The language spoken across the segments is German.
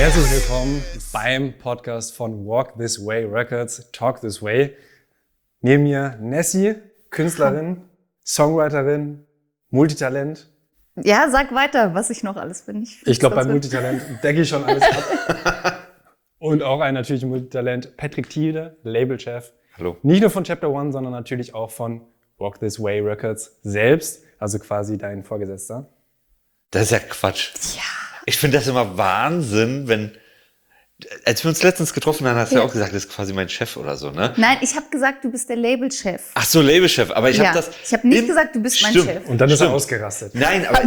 Herzlich willkommen beim Podcast von Walk This Way Records, Talk This Way. Neben mir Nessie, Künstlerin, Songwriterin, Multitalent. Ja, sag weiter, was ich noch alles bin. Ich glaube, bei Multitalent decke ich schon alles ab. Und auch ein natürliches Multitalent, Patrick Thiele, Labelchef. Hallo. Nicht nur von Chapter One, sondern natürlich auch von Walk This Way Records selbst, also quasi dein Vorgesetzter. Das ist ja Quatsch. Ja. Ich finde das immer Wahnsinn, als wir uns letztens getroffen haben, hast du ja auch gesagt, das ist quasi mein Chef oder so, ne? Nein, ich habe gesagt, du bist der Labelchef. Ach so, Labelchef, aber ich Ja, habe das... ich habe nicht gesagt, du bist mein Chef. Und dann ist er Stimmt. ausgerastet. Nein, aber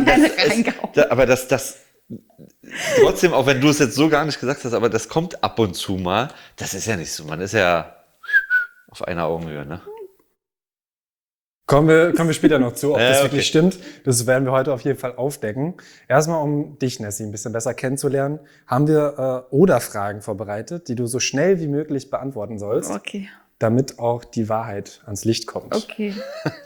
das trotzdem, auch wenn du es jetzt so gar nicht gesagt hast, aber das kommt ab und zu mal. Das ist ja nicht so, man ist ja auf einer Augenhöhe, ne? Kommen wir später noch zu, ob das okay. wirklich stimmt. Das werden wir heute auf jeden Fall aufdecken. Erstmal, um dich, Nessie, ein bisschen besser kennenzulernen, haben wir Oder-Fragen vorbereitet, die du so schnell wie möglich beantworten sollst, Okay. damit auch die Wahrheit ans Licht kommt. Okay.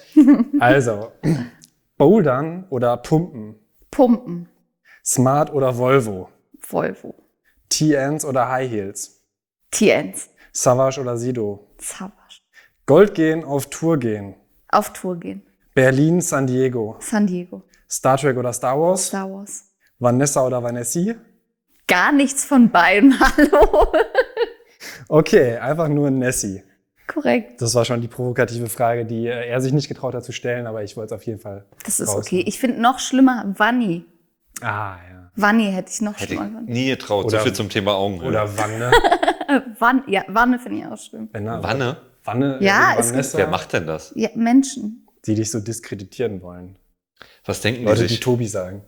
Also, Bouldern oder Pumpen? Pumpen. Smart oder Volvo? Volvo. TNs oder High Heels? TNs. Savage oder Sido? Savage. Gold gehen, auf Tour gehen? Auf Tour gehen. Berlin, San Diego? San Diego. Star Trek oder Star Wars? Star Wars. Vanessa oder Vanessi? Gar nichts von beiden. Hallo. Okay, einfach nur Nessie. Korrekt. Das war schon die provokative Frage, die er sich nicht getraut hat zu stellen, aber ich wollte es auf jeden Fall Das ist raushauen. okay. Ich finde noch schlimmer Vanni. Ah, ja. Vanni hätte ich noch Hätte schlimmer ich gefunden. nie getraut, Oder- so viel zum Thema Augenhöhe. Oder Wanne. Wanne finde ich auch schlimm. Wanne? Wanne, Ja, wie es gibt- Vanessa, Wer macht denn das? Ja, Menschen. die dich so diskreditieren wollen. Was denken die Leute, die sich? Tobi sagen.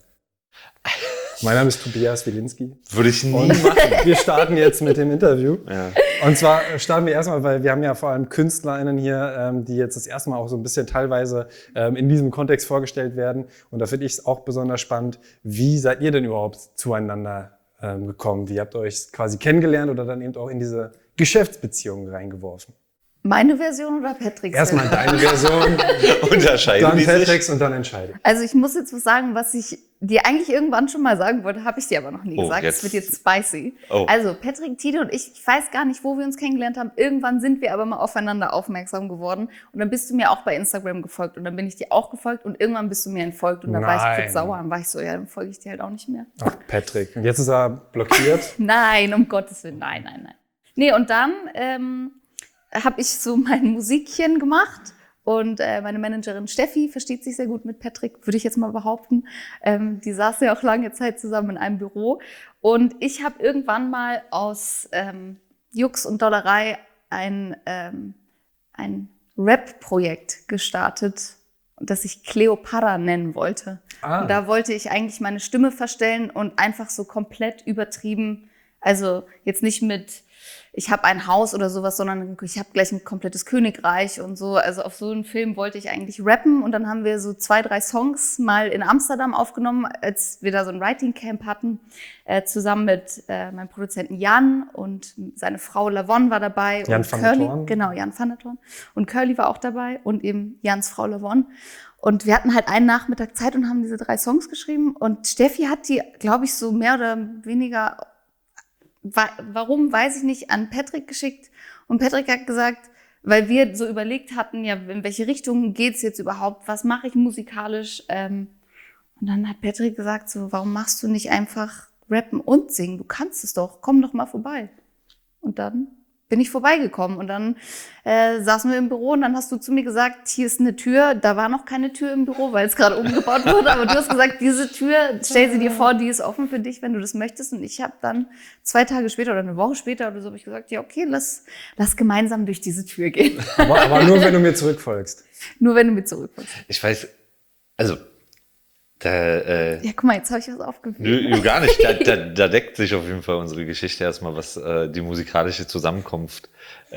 Mein Name ist Tobias Wilinski. Würde ich nie Und machen. wir starten jetzt mit dem Interview. Ja. Und zwar starten wir erstmal, weil wir haben ja vor allem KünstlerInnen hier, die jetzt das erste Mal auch so ein bisschen teilweise in diesem Kontext vorgestellt werden. Und da finde ich es auch besonders spannend, wie seid ihr denn überhaupt zueinander gekommen? Wie habt ihr euch quasi kennengelernt oder dann eben auch in diese Geschäftsbeziehungen reingeworfen? Meine Version oder Patricks Erstmal Version? deine Version, Unterscheiden dann die sich? Patricks und dann entscheide. Also ich muss jetzt was sagen, was ich dir eigentlich irgendwann schon mal sagen wollte, habe ich dir aber noch nie Oh, gesagt. jetzt- Es wird jetzt spicy. Oh. Also Patrick Thiele und ich weiß gar nicht, wo wir uns kennengelernt haben. Irgendwann sind wir aber mal aufeinander aufmerksam geworden. Und dann bist du mir auch bei Instagram gefolgt. Und dann bin ich dir auch gefolgt. Und irgendwann bist du mir entfolgt. Und dann war ich Nein. kurz sauer. Dann war ich so, ja, dann folge ich dir halt auch nicht mehr. Ach, Patrick. Und jetzt ist er blockiert. Nein, um Gottes Willen, nein. Nee, und dann habe ich so mein Musikchen gemacht. Und meine Managerin Steffi versteht sich sehr gut mit Patrick, würde ich jetzt mal behaupten. Die saß ja auch lange Zeit zusammen in einem Büro. Und ich habe irgendwann mal aus Jux und Dollerei ein Rap-Projekt gestartet, das ich Cleopatra nennen wollte. Ah. Und da wollte ich eigentlich meine Stimme verstellen und einfach so komplett übertrieben, also jetzt nicht mit ich habe ein Haus oder sowas, sondern ich habe gleich ein komplettes Königreich und so. Also auf so einen Film wollte ich eigentlich rappen und dann haben wir so 2, 3 Songs mal in Amsterdam aufgenommen, als wir da so ein Writing Camp hatten, zusammen mit meinem Produzenten Jan und seine Frau Lavon war dabei. Jan und van der Curly, Thorn. genau, Jan van der Thorn. Und Curly war auch dabei und eben Jans Frau Lavon. Und wir hatten halt einen Nachmittag Zeit und haben diese 3 Songs geschrieben und Steffi hat die, glaube ich, so mehr oder weniger warum, weiß ich nicht, an Patrick geschickt. Und Patrick hat gesagt, weil wir so überlegt hatten, ja, in welche Richtung geht's jetzt überhaupt, was mache ich musikalisch? Und dann hat Patrick gesagt, so, warum machst du nicht einfach rappen und singen? Du kannst es doch, komm doch mal vorbei. Und dann bin ich vorbeigekommen und dann saßen wir im Büro und dann hast du zu mir gesagt, hier ist eine Tür. Da war noch keine Tür im Büro, weil es gerade umgebaut wurde. Aber du hast gesagt, diese Tür, stell sie dir vor, die ist offen für dich, wenn du das möchtest. Und ich habe dann 2 Tage später oder eine Woche später oder so habe ich gesagt, ja okay, lass gemeinsam durch diese Tür gehen. Aber nur, wenn du mir zurückfolgst. Nur wenn du mir zurückkommst. Ich weiß, also, Ja, guck mal, jetzt habe ich was aufgewühlt. nö, gar nicht. Da deckt sich auf jeden Fall unsere Geschichte erstmal, was die musikalische Zusammenkunft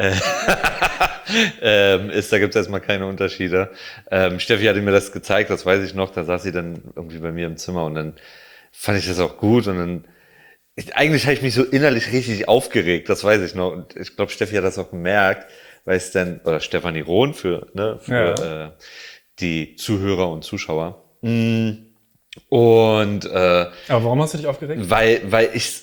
ist. Da gibt es erstmal keine Unterschiede. Steffi hatte mir das gezeigt, das weiß ich noch. Da saß sie dann irgendwie bei mir im Zimmer und dann fand ich das auch gut. Und dann, eigentlich habe ich mich so innerlich richtig aufgeregt, das weiß ich noch. Und ich glaube, Steffi hat das auch gemerkt, weil es dann, oder Stefanie Rohn für die Zuhörer und Zuschauer. Und Aber warum hast du dich aufgeregt? weil ich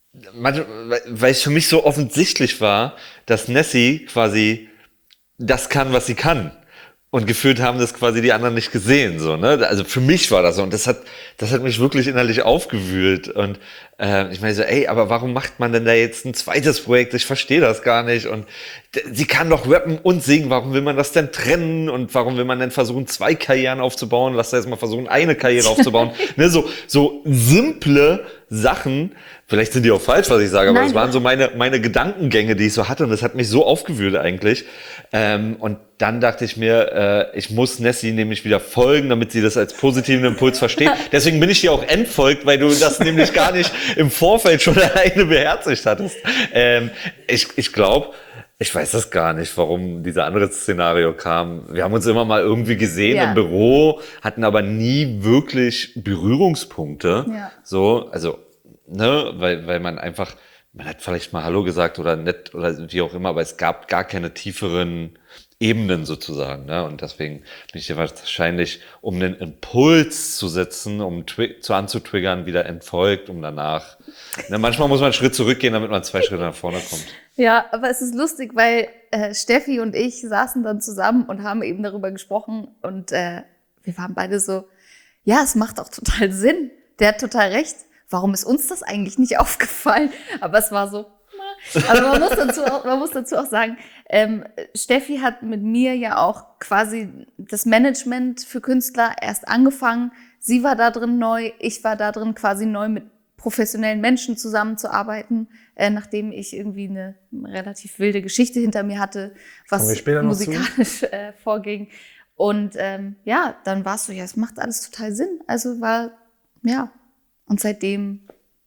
weil es für mich so offensichtlich war, dass Nessie quasi das kann, was sie kann. Und gefühlt haben das quasi die anderen nicht gesehen, so, ne? Also für mich war das so. Und das hat mich wirklich innerlich aufgewühlt. Und ich meine so, ey, aber warum macht man denn da jetzt ein zweites Projekt? Ich verstehe das gar nicht. Und sie kann doch rappen und singen. Warum will man das denn trennen? Und warum will man denn versuchen, 2 Karrieren aufzubauen? Lass da jetzt mal versuchen, eine Karriere aufzubauen. Ne, so simple Sachen. Vielleicht sind die auch falsch, was ich sage, aber Nein, es waren so meine Gedankengänge, die ich so hatte. Und das hat mich so aufgewühlt eigentlich. Und dann dachte ich mir, ich muss Nessie nämlich wieder folgen, damit sie das als positiven Impuls versteht. Deswegen bin ich dir auch entfolgt, weil du das nämlich gar nicht im Vorfeld schon alleine beherzigt hattest. Ich glaube, ich weiß das gar nicht, warum dieser andere Szenario kam. Wir haben uns immer mal irgendwie gesehen im Büro, hatten aber nie wirklich Berührungspunkte. Ja. So, also, ne, weil man einfach, man hat vielleicht mal Hallo gesagt oder nett oder wie auch immer, aber es gab gar keine tieferen Ebenen sozusagen, ne? Und deswegen bin ich dir wahrscheinlich, um einen Impuls zu setzen, um anzutriggern, wieder entfolgt, um danach. Ne, manchmal muss man einen Schritt zurückgehen, damit man 2 Schritte nach vorne kommt. Ja, aber es ist lustig, weil Steffi und ich saßen dann zusammen und haben eben darüber gesprochen und wir waren beide so, ja, es macht auch total Sinn. Der hat total recht. Warum ist uns das eigentlich nicht aufgefallen? Aber es war so, also man muss dazu auch sagen, Steffi hat mit mir ja auch quasi das Management für Künstler erst angefangen. Sie war da drin neu, ich war da drin quasi neu mit professionellen Menschen zusammenzuarbeiten, nachdem ich irgendwie eine relativ wilde Geschichte hinter mir hatte, was musikalisch vorging. Und ja, dann war es so, ja, es macht alles total Sinn. Also war, ja, und seit diesen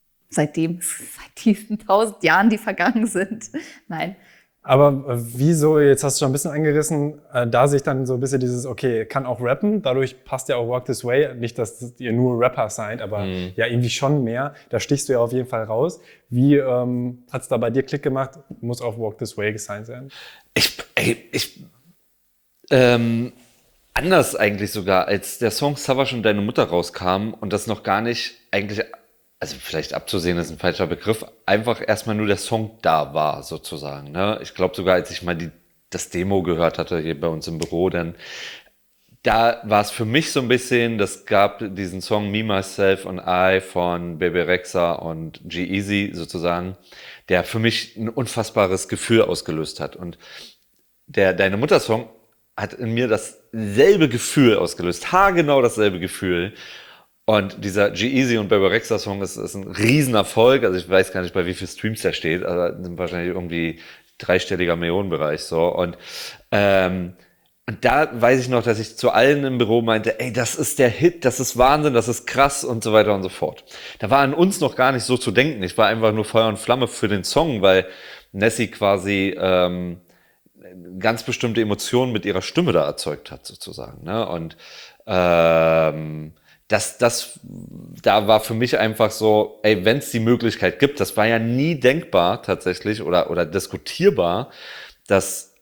1000 Jahren, die vergangen sind, nein. Aber wieso, jetzt hast du schon ein bisschen angerissen, da sich dann so ein bisschen dieses, okay, kann auch rappen, dadurch passt ja auch Walk This Way, nicht, dass ihr nur Rapper seid, aber ja irgendwie schon mehr, da stichst du ja auf jeden Fall raus. Wie hat's da bei dir Klick gemacht, muss auch Walk This Way gesigned sein? Anders eigentlich sogar, als der Song Savage und deine Mutter rauskam und das noch gar nicht eigentlich, also vielleicht abzusehen ist ein falscher Begriff, einfach erstmal nur der Song da war sozusagen. Ne? Ich glaube sogar, als ich mal das Demo gehört hatte hier bei uns im Büro, dann da war es für mich so ein bisschen, das gab diesen Song Me, Myself and I von Bebe Rexha und G-Eazy sozusagen, der für mich ein unfassbares Gefühl ausgelöst hat. Und der Deine Mutter-Song hat in mir dasselbe Gefühl ausgelöst, haargenau dasselbe Gefühl. Und dieser G-Eazy und Bebe Rexha Song ist ein Riesenerfolg. Also ich weiß gar nicht, bei wie viel Streams der steht, aber sind wahrscheinlich irgendwie 3-stelliger Millionenbereich so. Und da weiß ich noch, dass ich zu allen im Büro meinte, ey, das ist der Hit, das ist Wahnsinn, das ist krass und so weiter und so fort. Da war an uns noch gar nicht so zu denken. Ich war einfach nur Feuer und Flamme für den Song, weil Nessie quasi ganz bestimmte Emotionen mit ihrer Stimme da erzeugt hat, sozusagen. Ne? Und da war für mich einfach so, ey, wenn es die Möglichkeit gibt, das war ja nie denkbar tatsächlich oder diskutierbar, dass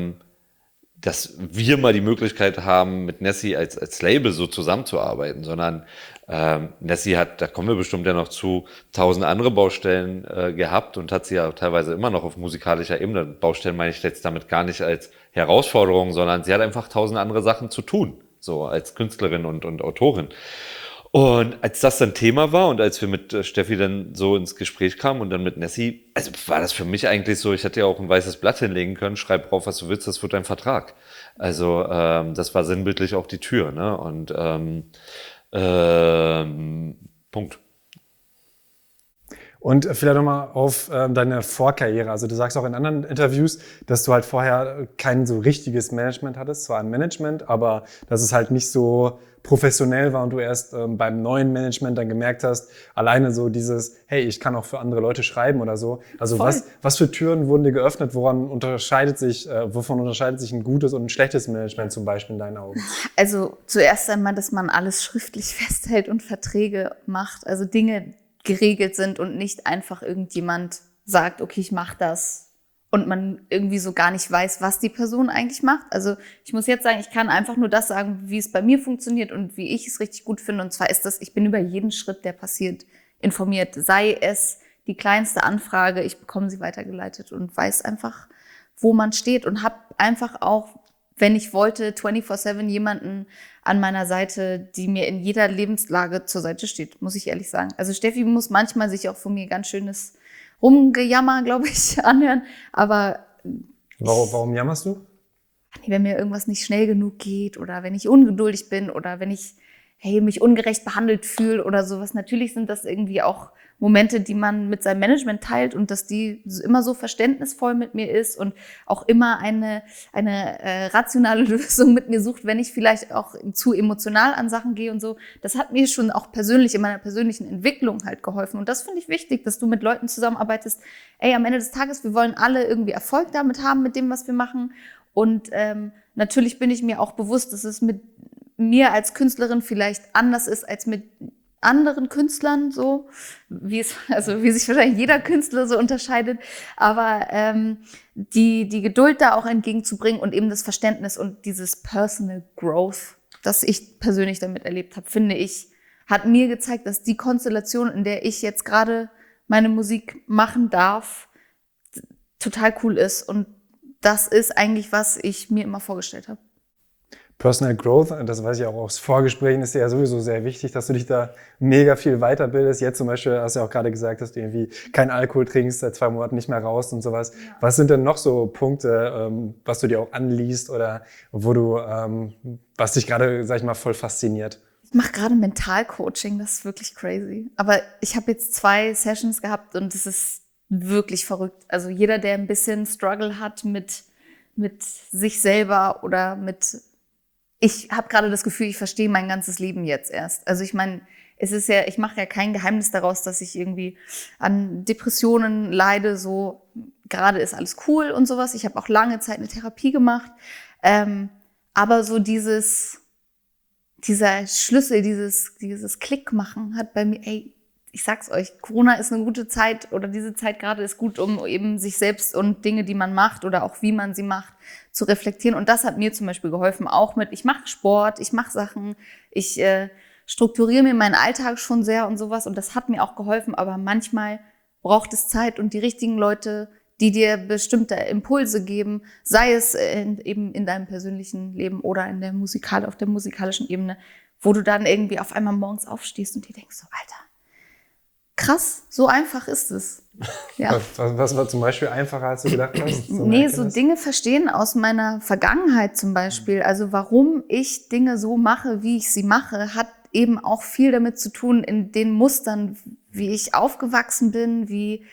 wir mal die Möglichkeit haben, mit Nessie als Label so zusammenzuarbeiten, sondern Nessie hat, da kommen wir bestimmt ja noch zu, 1000 andere Baustellen gehabt und hat sie ja teilweise immer noch auf musikalischer Ebene. Baustellen meine ich jetzt damit gar nicht als Herausforderung, sondern sie hat einfach 1000 andere Sachen zu tun, so als Künstlerin und Autorin. Und als das dann Thema war und als wir mit Steffi dann so ins Gespräch kamen und dann mit Nessie, also war das für mich eigentlich so, ich hätte ja auch ein weißes Blatt hinlegen können, schreib drauf, was du willst, das wird dein Vertrag. Also das war sinnbildlich auch die Tür, ne? Und Punkt. Und vielleicht nochmal auf deine Vorkarriere. Also du sagst auch in anderen Interviews, dass du halt vorher kein so richtiges Management hattest, zwar ein Management, aber dass es halt nicht so professionell war und du erst beim neuen Management dann gemerkt hast, alleine so dieses, hey, ich kann auch für andere Leute schreiben oder so. Also was für Türen wurden dir geöffnet? Wovon unterscheidet sich ein gutes und ein schlechtes Management zum Beispiel in deinen Augen? Also zuerst einmal, dass man alles schriftlich festhält und Verträge macht, also Dinge geregelt sind und nicht einfach irgendjemand sagt, okay, ich mache das und man irgendwie so gar nicht weiß, was die Person eigentlich macht. Also ich muss jetzt sagen, ich kann einfach nur das sagen, wie es bei mir funktioniert und wie ich es richtig gut finde. Und zwar ist das, ich bin über jeden Schritt, der passiert, informiert. Sei es die kleinste Anfrage, ich bekomme sie weitergeleitet und weiß einfach, wo man steht und habe einfach auch, wenn ich wollte, 24/7 jemanden an meiner Seite, die mir in jeder Lebenslage zur Seite steht, muss ich ehrlich sagen. Also Steffi muss manchmal sich auch von mir ganz schönes Rumgejammer, glaube ich, anhören, aber Warum jammerst du? wenn mir irgendwas nicht schnell genug geht oder wenn ich ungeduldig bin oder wenn ich mich ungerecht behandelt fühle oder sowas. Natürlich sind das irgendwie auch Momente, die man mit seinem Management teilt und dass die immer so verständnisvoll mit mir ist und auch immer eine rationale Lösung mit mir sucht, wenn ich vielleicht auch zu emotional an Sachen gehe und so. Das hat mir schon auch persönlich in meiner persönlichen Entwicklung halt geholfen. Und das finde ich wichtig, dass du mit Leuten zusammenarbeitest. Am Ende des Tages, wir wollen alle irgendwie Erfolg damit haben, mit dem, was wir machen. Und natürlich bin ich mir auch bewusst, dass es mit mir als Künstlerin vielleicht anders ist als mit anderen Künstlern, so wie sich wahrscheinlich jeder Künstler so unterscheidet. Aber die Geduld da auch entgegenzubringen und eben das Verständnis und dieses Personal Growth, das ich persönlich damit erlebt habe, finde ich, hat mir gezeigt, dass die Konstellation, in der ich jetzt gerade meine Musik machen darf, total cool ist. Und das ist eigentlich, was ich mir immer vorgestellt habe. Personal Growth, das weiß ich auch aus Vorgesprächen, ist dir ja sowieso sehr wichtig, dass du dich da mega viel weiterbildest. Jetzt zum Beispiel hast du ja auch gerade gesagt, dass du irgendwie keinen Alkohol trinkst, seit 2 Monaten nicht mehr raus und sowas. Ja. Was sind denn noch so Punkte, was du dir auch anliest oder wo du, was dich gerade, sag ich mal, voll fasziniert? Ich mache gerade Mentalcoaching, das ist wirklich crazy. Aber ich habe jetzt 2 Sessions gehabt und es ist wirklich verrückt. Also jeder, der ein bisschen Struggle hat mit sich selber oder ich habe gerade das Gefühl, ich verstehe mein ganzes Leben jetzt erst. Also ich meine, ich mache ja kein Geheimnis daraus, dass ich irgendwie an Depressionen leide, so gerade ist alles cool und sowas. Ich habe auch lange Zeit eine Therapie gemacht. Aber so dieser Schlüssel, dieses Klick machen hat bei mir, ich sag's euch, Corona ist eine gute Zeit oder diese Zeit gerade ist gut, um eben sich selbst und Dinge, die man macht oder auch wie man sie macht, zu reflektieren. Und das hat mir zum Beispiel geholfen, auch ich mache Sport, ich mache Sachen, ich strukturiere mir meinen Alltag schon sehr und sowas. Und das hat mir auch geholfen, aber manchmal braucht es Zeit und die richtigen Leute, die dir bestimmte Impulse geben, sei es eben in deinem persönlichen Leben oder auf der musikalischen Ebene, wo du dann irgendwie auf einmal morgens aufstehst und dir denkst so, Alter, krass, so einfach ist es. Ja. Was war zum Beispiel einfacher, als du gedacht hast? So Dinge verstehen aus meiner Vergangenheit zum Beispiel. Also warum ich Dinge so mache, wie ich sie mache, hat eben auch viel damit zu tun in den Mustern, wie ich aufgewachsen bin, wie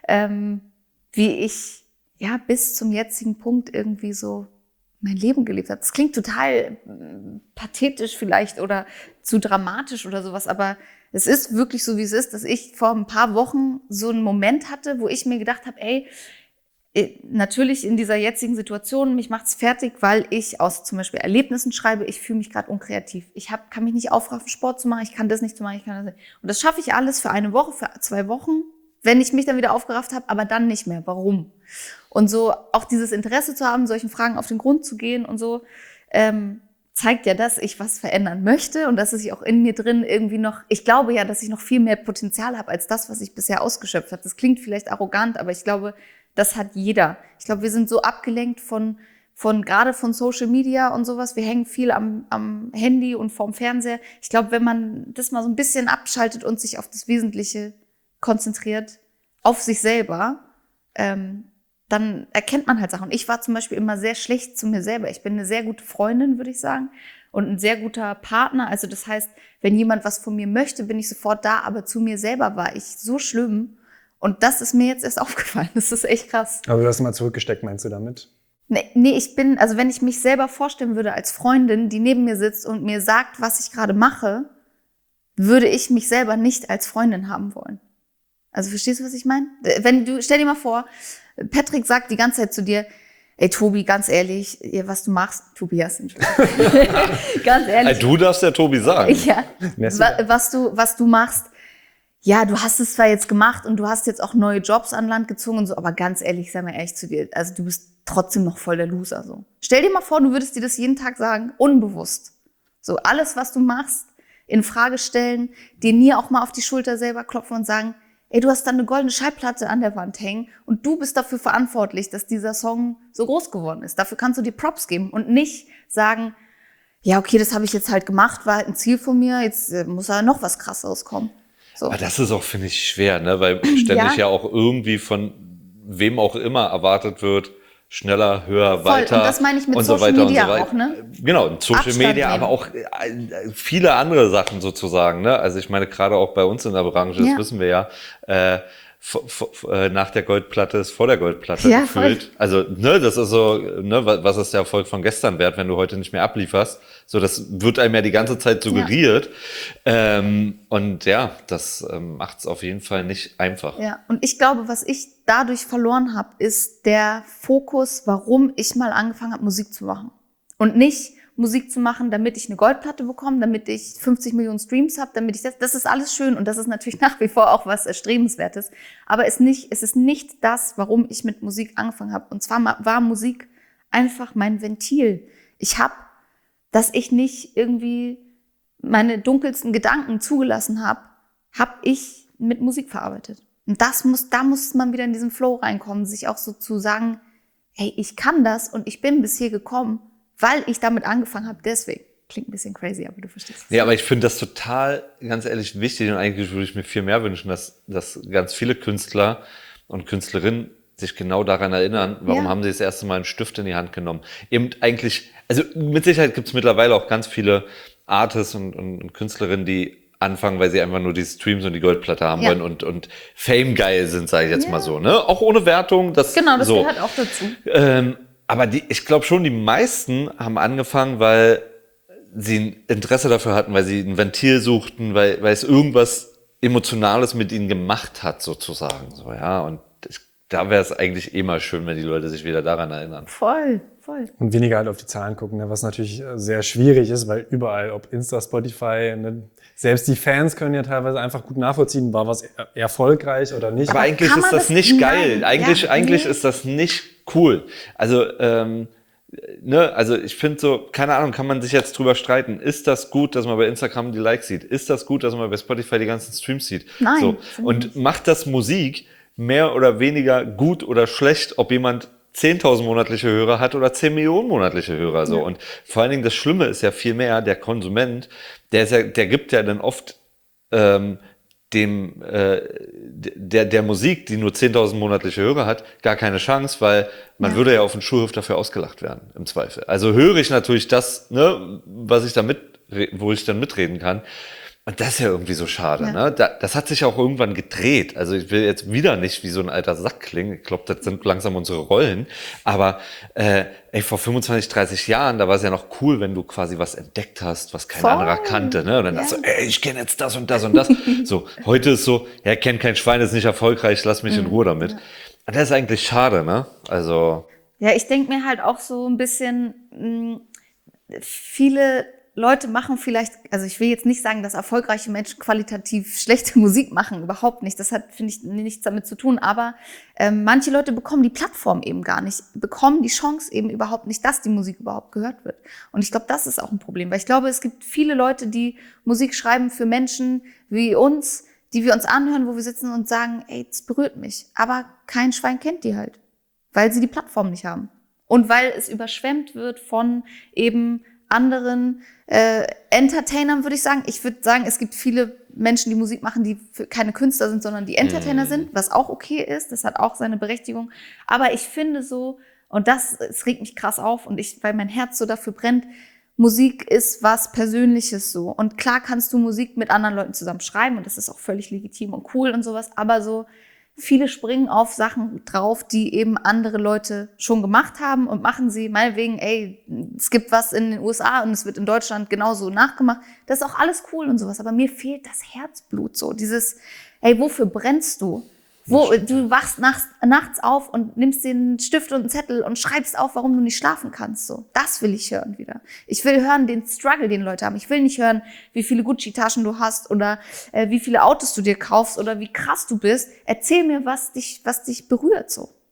ich bis zum jetzigen Punkt irgendwie so mein Leben gelebt habe. Das klingt total pathetisch vielleicht oder zu dramatisch oder sowas, aber es ist wirklich so, wie es ist, dass ich vor ein paar Wochen so einen Moment hatte, wo ich mir gedacht habe, natürlich in dieser jetzigen Situation, mich macht's fertig, weil ich aus zum Beispiel Erlebnissen schreibe, ich fühle mich gerade unkreativ. Kann mich nicht aufraffen, Sport zu machen, ich kann das nicht machen, ich kann das nicht. Und das schaffe ich alles für 1 Woche, für 2 Wochen, wenn ich mich dann wieder aufgerafft habe, aber dann nicht mehr. Warum? Und so auch dieses Interesse zu haben, solchen Fragen auf den Grund zu gehen und so, zeigt ja, dass ich was verändern möchte und dass ich auch in mir drin irgendwie noch, ich glaube ja, dass ich noch viel mehr Potenzial habe als das, was ich bisher ausgeschöpft habe. Das klingt vielleicht arrogant, aber ich glaube, das hat jeder. Ich glaube, wir sind so abgelenkt gerade von Social Media und sowas. Wir hängen viel am Handy und vorm Fernseher. Ich glaube, wenn man das mal so ein bisschen abschaltet und sich auf das Wesentliche konzentriert, auf sich selber, dann erkennt man halt Sachen. Ich war zum Beispiel immer sehr schlecht zu mir selber. Ich bin eine sehr gute Freundin, würde ich sagen, und ein sehr guter Partner. Also das heißt, wenn jemand was von mir möchte, bin ich sofort da, aber zu mir selber war ich so schlimm. Und das ist mir jetzt erst aufgefallen. Das ist echt krass. Aber du hast mal zurückgesteckt, meinst du damit? Nee, wenn ich mich selber vorstellen würde als Freundin, die neben mir sitzt und mir sagt, was ich gerade mache, würde ich mich selber nicht als Freundin haben wollen. Also verstehst du, was ich meine? Stell dir mal vor, Patrick sagt die ganze Zeit zu dir, ey Tobi, ganz ehrlich, was du machst, Tobias, ganz ehrlich. Du darfst ja Tobi sagen. Ja, was du machst, ja, du hast es zwar jetzt gemacht und du hast jetzt auch neue Jobs an Land gezogen und so, aber ganz ehrlich, sei mal ehrlich zu dir, also du bist trotzdem noch voll der Loser, so. Stell dir mal vor, du würdest dir das jeden Tag sagen, unbewusst. So, alles, was du machst, in Frage stellen, dir nie auch mal auf die Schulter selber klopfen und sagen, ey, du hast da eine goldene Schallplatte an der Wand hängen und du bist dafür verantwortlich, dass dieser Song so groß geworden ist. Dafür kannst du dir Props geben und nicht sagen, ja, okay, das habe ich jetzt halt gemacht, war halt ein Ziel von mir, jetzt muss da noch was Krasseres kommen. So. Aber das ist auch, finde ich, schwer, ne? Weil ständig ja auch irgendwie von wem auch immer erwartet wird, schneller, höher, Voll. weiter. Und das meine ich mit und so Social weiter Media und so weiter. auch, ne? Genau, Social Abstand Media, nehmen. aber auch viele andere Sachen sozusagen, ne? Also ich meine, gerade auch bei uns in der Branche, das wissen wir ja, nach der Goldplatte ist vor der Goldplatte gefühlt. Voll. Also, ne, das ist so, ne, was ist der Erfolg von gestern wert, wenn du heute nicht mehr ablieferst? So, das wird einem ja die ganze Zeit suggeriert. Und ja, das macht es auf jeden Fall nicht einfach. Ja, und ich glaube, was ich dadurch verloren habe, ist der Fokus, warum ich mal angefangen habe, Musik zu machen. Und nicht Musik zu machen, damit ich eine Goldplatte bekomme, damit ich 50 Millionen Streams habe, damit ich das ist alles schön und das ist natürlich nach wie vor auch was Erstrebenswertes. Aber es ist nicht das, warum ich mit Musik angefangen habe. Und zwar war Musik einfach mein Ventil. Dass ich nicht irgendwie meine dunkelsten Gedanken zugelassen habe ich mit Musik verarbeitet. Und da muss man wieder in diesen Flow reinkommen, sich auch so zu sagen, hey, ich kann das und ich bin bis hier gekommen, weil ich damit angefangen habe, deswegen. Klingt ein bisschen crazy, aber du verstehst es. Ja, aber ich finde das total, ganz ehrlich, wichtig und eigentlich würde ich mir viel mehr wünschen, dass ganz viele Künstler und Künstlerinnen sich genau daran erinnern, warum haben sie das erste Mal einen Stift in die Hand genommen. Eben eigentlich, also mit Sicherheit gibt es mittlerweile auch ganz viele Artists und Künstlerinnen, die anfangen, weil sie einfach nur die Streams und die Goldplatte haben wollen und Fame geil sind, sage ich jetzt mal so. Ne? Auch ohne Wertung. Das gehört so. auch dazu. Aber ich glaube schon, die meisten haben angefangen, weil sie ein Interesse dafür hatten, weil sie ein Ventil suchten, weil es irgendwas Emotionales mit ihnen gemacht hat, sozusagen. So, ja. Und da wäre es eigentlich mal schön, wenn die Leute sich wieder daran erinnern. Voll. Und weniger halt auf die Zahlen gucken, ne, was natürlich sehr schwierig ist, weil überall, ob Insta, Spotify, ne, selbst die Fans können ja teilweise einfach gut nachvollziehen, war was erfolgreich oder nicht. Aber eigentlich ist das nicht geil. Eigentlich ist das nicht cool. Also, also ich finde so, keine Ahnung, kann man sich jetzt drüber streiten. Ist das gut, dass man bei Instagram die Likes sieht? Ist das gut, dass man bei Spotify die ganzen Streams sieht? Nein. So. Und macht das Musik mehr oder weniger gut oder schlecht, ob jemand 10.000 monatliche Hörer hat oder 10 Millionen monatliche Hörer, so. Ja. Und vor allen Dingen das Schlimme ist ja viel mehr, der Konsument, der gibt ja dann oft, der Musik, die nur 10.000 monatliche Hörer hat, gar keine Chance, weil man würde ja auf den Schulhof dafür ausgelacht werden, im Zweifel. Also höre ich natürlich das, ne, wo ich dann mitreden kann. Und das ist ja irgendwie so schade, ne? Das hat sich auch irgendwann gedreht. Also ich will jetzt wieder nicht wie so ein alter Sack klingen. Ich glaube, das sind langsam unsere Rollen. Aber vor 25, 30 Jahren, da war es ja noch cool, wenn du quasi was entdeckt hast, was kein anderer kannte, ne? Und dann hast du, ich kenne jetzt das und das und das. So, heute ist so, kennt kein Schwein, ist nicht erfolgreich, lass mich in Ruhe damit. Ja. Und das ist eigentlich schade, ne? Also. Ja, ich denke mir halt auch so ein bisschen, viele Leute machen vielleicht, also ich will jetzt nicht sagen, dass erfolgreiche Menschen qualitativ schlechte Musik machen, überhaupt nicht. Das hat, finde ich, nichts damit zu tun. Aber manche Leute bekommen die Plattform eben gar nicht, bekommen die Chance eben überhaupt nicht, dass die Musik überhaupt gehört wird. Und ich glaube, das ist auch ein Problem, weil ich glaube, es gibt viele Leute, die Musik schreiben für Menschen wie uns, die wir uns anhören, wo wir sitzen und sagen, ey, das berührt mich. Aber kein Schwein kennt die halt, weil sie die Plattform nicht haben. Und weil es überschwemmt wird von eben anderen Entertainern, würde ich sagen. Ich würde sagen, es gibt viele Menschen, die Musik machen, die keine Künstler sind, sondern die Entertainer sind, was auch okay ist. Das hat auch seine Berechtigung. Aber ich finde so, und es regt mich krass auf und weil mein Herz so dafür brennt, Musik ist was Persönliches so. Und klar kannst du Musik mit anderen Leuten zusammen schreiben und das ist auch völlig legitim und cool und sowas, aber so viele springen auf Sachen drauf, die eben andere Leute schon gemacht haben und machen sie meinetwegen, es gibt was in den USA und es wird in Deutschland genauso nachgemacht. Das ist auch alles cool und sowas, aber mir fehlt das Herzblut so. Dieses, wofür brennst du? Du wachst nachts auf und nimmst dir einen Stift und einen Zettel und schreibst auf, warum du nicht schlafen kannst. So, das will ich hören wieder. Ich will hören den Struggle, den Leute haben. Ich will nicht hören, wie viele Gucci-Taschen du hast oder wie viele Autos du dir kaufst oder wie krass du bist. Erzähl mir, was dich berührt so.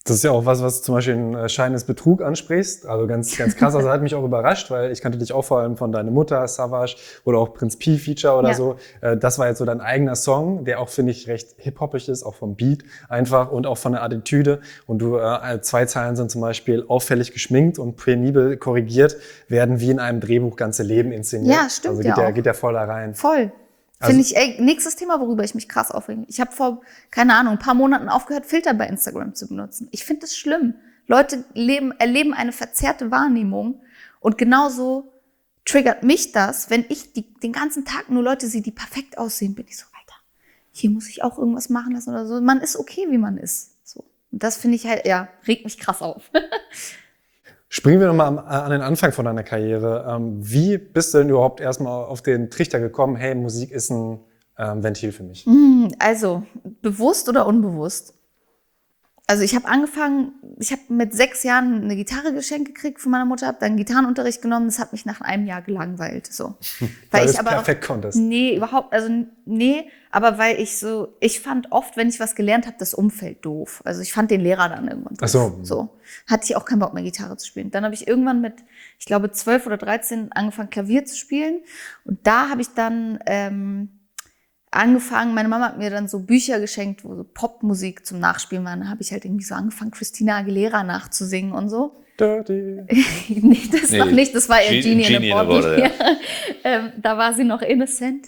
Das ist ja auch was zum Beispiel ein Schein des Betrug ansprichst. Also ganz, ganz krass. Also hat mich auch überrascht, weil ich kannte dich auch vor allem von Deine Mutter, Savage oder auch Prinz Pi Feature oder so. Das war jetzt so dein eigener Song, der auch, finde ich, recht hip-hoppig ist, auch vom Beat einfach und auch von der Attitüde. Und du, 2 Zeilen sind zum Beispiel auffällig geschminkt und penibel korrigiert, werden wie in einem Drehbuch ganze Leben inszeniert. Ja, stimmt, also geht der voll da rein. Voll. Also- Finde ich, nächstes Thema, worüber ich mich krass aufrege. Ich habe vor, keine Ahnung, ein paar Monaten aufgehört, Filter bei Instagram zu benutzen. Ich finde das schlimm. Leute erleben eine verzerrte Wahrnehmung. Und genauso triggert mich das, wenn ich den ganzen Tag nur Leute sehe, die perfekt aussehen, bin ich so, Alter, hier muss ich auch irgendwas machen lassen oder so. Man ist okay, wie man ist. So. Und das finde ich halt, ja, regt mich krass auf. Springen wir nochmal an den Anfang von deiner Karriere. Wie bist du denn überhaupt erstmal auf den Trichter gekommen, hey, Musik ist ein Ventil für mich? Also, bewusst oder unbewusst? Also ich habe mit 6 Jahren eine Gitarre geschenkt gekriegt von meiner Mutter, habe dann Gitarrenunterricht genommen, das hat mich nach einem Jahr gelangweilt. So. Weil ich du es aber perfekt konntest. Nee, überhaupt, aber weil ich fand oft, wenn ich was gelernt habe, das Umfeld doof. Also ich fand den Lehrer dann irgendwann doof. Ach so. Hatte ich auch keinen Bock mehr, Gitarre zu spielen. Dann habe ich irgendwann mit, ich glaube 12 oder 13 angefangen, Klavier zu spielen. Und da habe ich dann angefangen, meine Mama hat mir dann so Bücher geschenkt, wo so Popmusik zum Nachspielen war. Dann habe ich halt irgendwie so angefangen, Christina Aguilera nachzusingen und so. Dirty. Nee, das noch nicht, das war eher Genie in a Bottle. Ja. Da war sie noch innocent.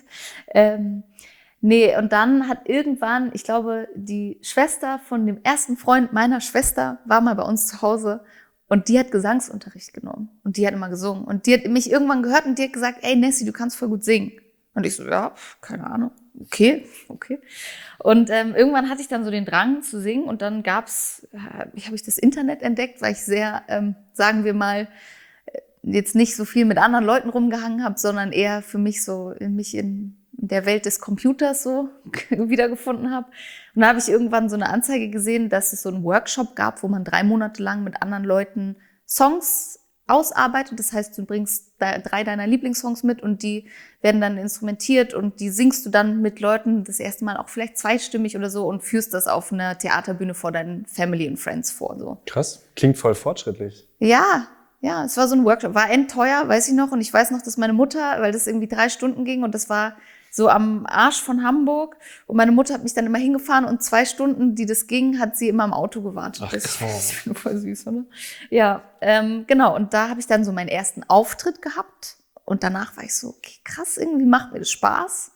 Und dann hat irgendwann, ich glaube, die Schwester von dem ersten Freund meiner Schwester war mal bei uns zu Hause und die hat Gesangsunterricht genommen und die hat immer gesungen. Und die hat mich irgendwann gehört und die hat gesagt, ey Nessie, du kannst voll gut singen. Und ich so, ja, keine Ahnung. Okay. Und irgendwann hatte ich dann so den Drang zu singen und dann habe ich das Internet entdeckt, weil ich sehr, sagen wir mal, jetzt nicht so viel mit anderen Leuten rumgehangen habe, sondern eher für mich so mich in der Welt des Computers so wiedergefunden habe. Und da habe ich irgendwann so eine Anzeige gesehen, dass es so einen Workshop gab, wo man 3 Monate lang mit anderen Leuten Songs ausarbeitet. Das heißt, du bringst 3 deiner Lieblingssongs mit und die werden dann instrumentiert und die singst du dann mit Leuten das erste Mal auch vielleicht zweistimmig oder so und führst das auf einer Theaterbühne vor deinen Family and Friends vor. So. Krass, klingt voll fortschrittlich. Ja, es war so ein Workshop. War endteuer, weiß ich noch. Und ich weiß noch, dass meine Mutter, weil das irgendwie 3 Stunden ging und das war so am Arsch von Hamburg. Und meine Mutter hat mich dann immer hingefahren und 2 Stunden, die das ging, hat sie immer im Auto gewartet. Ach, das ist voll süß, oder? Ja, genau. Und da habe ich dann so meinen ersten Auftritt gehabt. Und danach war ich so, okay, krass, irgendwie macht mir das Spaß.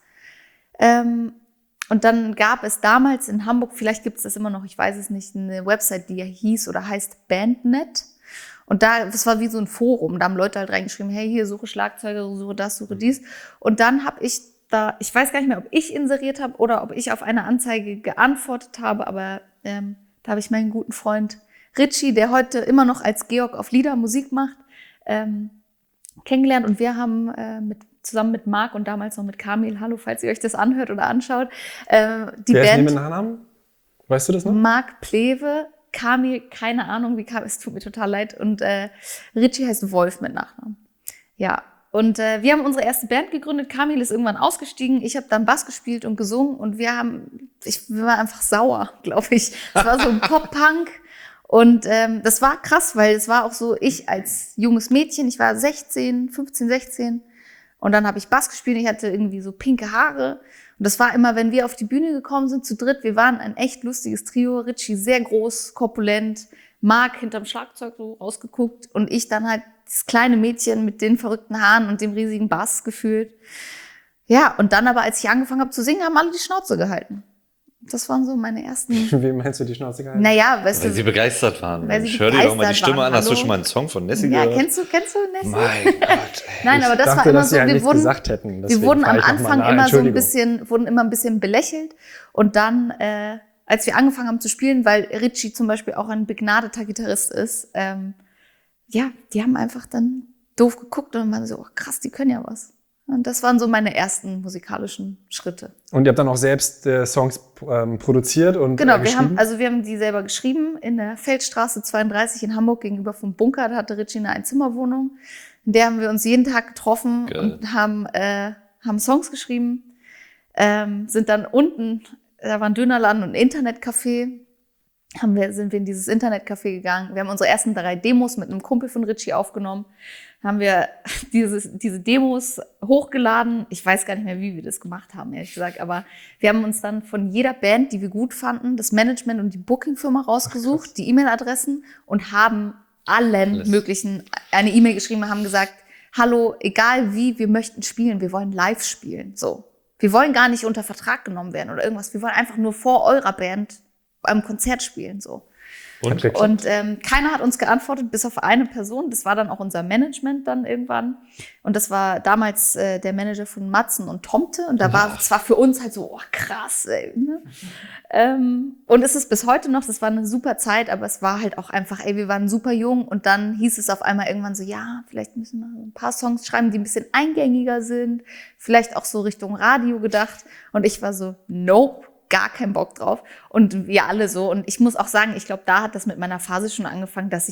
Und dann gab es damals in Hamburg, vielleicht gibt es das immer noch, ich weiß es nicht, eine Website, die hieß oder heißt Bandnet. Und das war wie so ein Forum. Da haben Leute halt reingeschrieben, hey, hier suche Schlagzeuger, suche das, suche dies. Und dann habe ich ich weiß gar nicht mehr, ob ich inseriert habe oder ob ich auf eine Anzeige geantwortet habe, aber da habe ich meinen guten Freund Richie, der heute immer noch als Georg auf Lieder Musik macht, kennengelernt. Und wir haben zusammen mit Marc und damals noch mit Kamil, hallo, falls ihr euch das anhört oder anschaut, Wer ist neben dem Nachnamen? Weißt du das noch? Marc Plewe, Kamil, keine Ahnung, wie kam, es tut mir total leid. Und Richie heißt Wolf mit Nachnamen. Ja, und wir haben unsere erste Band gegründet. Kamil ist irgendwann ausgestiegen. Ich habe dann Bass gespielt und gesungen. Und wir waren einfach sauer, glaube ich. Es war so ein Pop-Punk. Und das war krass, weil es war auch so, ich als junges Mädchen, ich war 15, 16. Und dann habe ich Bass gespielt. Ich hatte irgendwie so pinke Haare. Und das war immer, wenn wir auf die Bühne gekommen sind, zu dritt. Wir waren ein echt lustiges Trio. Richie sehr groß, korpulent. Marc hinterm Schlagzeug so rausgeguckt. Und ich dann halt das kleine Mädchen mit den verrückten Haaren und dem riesigen Bass gefühlt. Ja, und dann aber, als ich angefangen habe zu singen, haben alle die Schnauze gehalten. Das waren so meine ersten... Wie meinst du die Schnauze gehalten? Naja, weißt Weil du... sie begeistert waren. Weil sie Ich höre dir doch mal die begeistert Stimme waren, an. Hast du hallo? schon mal einen Song von Nessie Ja, gehört? kennst du Nessie? Mein Gott, ey. Nein, aber das dachte, war immer dass so, sie ja wir nichts wurden, gesagt hätten. wir Deswegen wurden frage am ich noch mal Anfang nach. immer Entschuldigung. wurden immer ein bisschen belächelt. Und dann, als wir angefangen haben zu spielen, weil Richie zum Beispiel auch ein begnadeter Gitarrist ist, die haben einfach dann doof geguckt und waren so, oh, krass, die können ja was. Und das waren so meine ersten musikalischen Schritte. Und ihr habt dann auch selbst Songs produziert und Genau, geschrieben? wir haben die selber geschrieben in der Feldstraße 32 in Hamburg gegenüber vom Bunker. Da hatte Richie eine Einzimmerwohnung. In der haben wir uns jeden Tag getroffen Geil. und haben Songs geschrieben. Sind dann unten, da war ein Dönerladen und ein Internetcafé. sind wir in dieses Internetcafé gegangen. Wir haben unsere ersten 3 Demos mit einem Kumpel von Richie aufgenommen. Haben wir diese Demos hochgeladen. Ich weiß gar nicht mehr, wie wir das gemacht haben, ehrlich gesagt. Aber wir haben uns dann von jeder Band, die wir gut fanden, das Management und die Bookingfirma rausgesucht, die E-Mail-Adressen und haben allen möglichen eine E-Mail geschrieben und haben gesagt, hallo, egal wie, wir möchten spielen, wir wollen live spielen. So. Wir wollen gar nicht unter Vertrag genommen werden oder irgendwas. Wir wollen einfach nur vor eurer Band am Konzert spielen, so. Und keiner hat uns geantwortet, bis auf eine Person. Das war dann auch unser Management dann irgendwann. Und das war damals der Manager von Matzen und Tomte. Und da war es war für uns halt so, oh, krass, ey. Ne? Und es ist bis heute noch, das war eine super Zeit, aber es war halt auch einfach, ey, wir waren super jung. Und dann hieß es auf einmal irgendwann so, ja, vielleicht müssen wir ein paar Songs schreiben, die ein bisschen eingängiger sind. Vielleicht auch so Richtung Radio gedacht. Und ich war so, nope. Gar keinen Bock drauf. Und wir alle so. Und ich muss auch sagen, ich glaube, da hat das mit meiner Phase schon angefangen, dass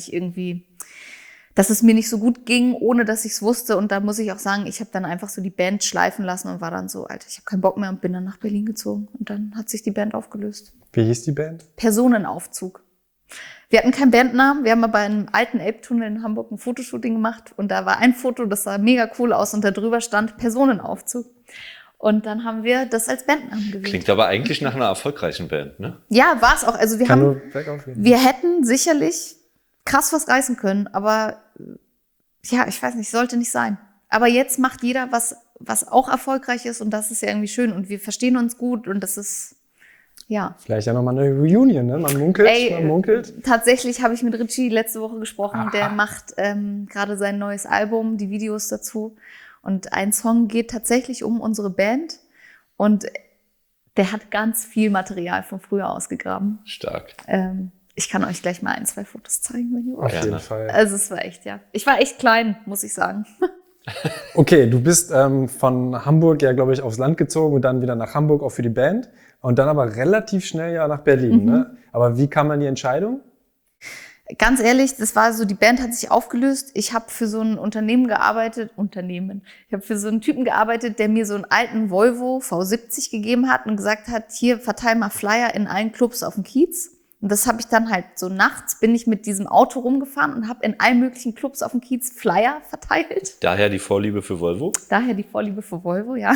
es mir nicht so gut ging, ohne dass ich es wusste. Und da muss ich auch sagen, ich habe dann einfach so die Band schleifen lassen und war dann so, Alter, ich habe keinen Bock mehr und bin dann nach Berlin gezogen. Und dann hat sich die Band aufgelöst. Wie hieß die Band? Personenaufzug. Wir hatten keinen Bandnamen. Wir haben aber in einem alten Elbtunnel in Hamburg ein Fotoshooting gemacht. Und da war ein Foto, das sah mega cool aus. Und da drüber stand Personenaufzug. Und dann haben wir das als Bandnamen gewählt. Klingt aber eigentlich nach einer erfolgreichen Band, ne? Ja, war es auch. Also wir hätten sicherlich krass was reißen können, aber ja, ich weiß nicht, sollte nicht sein. Aber jetzt macht jeder was auch erfolgreich ist und das ist ja irgendwie schön und wir verstehen uns gut und das ist, ja. Vielleicht ja nochmal eine Reunion, ne? Man munkelt. Tatsächlich habe ich mit Richie letzte Woche gesprochen. Der macht gerade sein neues Album, die Videos dazu. Und ein Song geht tatsächlich um unsere Band und der hat ganz viel Material von früher ausgegraben. Stark. Ich kann euch gleich mal 1, 2 Fotos zeigen, wenn ihr wollt. Auf jeden Fall. Also es war echt, ja. Ich war echt klein, muss ich sagen. Okay, du bist von Hamburg ja, glaube ich, aufs Land gezogen und dann wieder nach Hamburg auch für die Band und dann aber relativ schnell ja nach Berlin. Ne? Aber wie kam dann die Entscheidung? Ganz ehrlich, das war so, die Band hat sich aufgelöst. Ich habe für so ein Unternehmen gearbeitet. Ich habe für so einen Typen gearbeitet, der mir so einen alten Volvo V70 gegeben hat und gesagt hat, hier, verteil mal Flyer in allen Clubs auf dem Kiez. Und das habe ich dann halt so nachts, bin ich mit diesem Auto rumgefahren und habe in allen möglichen Clubs auf dem Kiez Flyer verteilt. Daher die Vorliebe für Volvo? Daher die Vorliebe für Volvo, ja.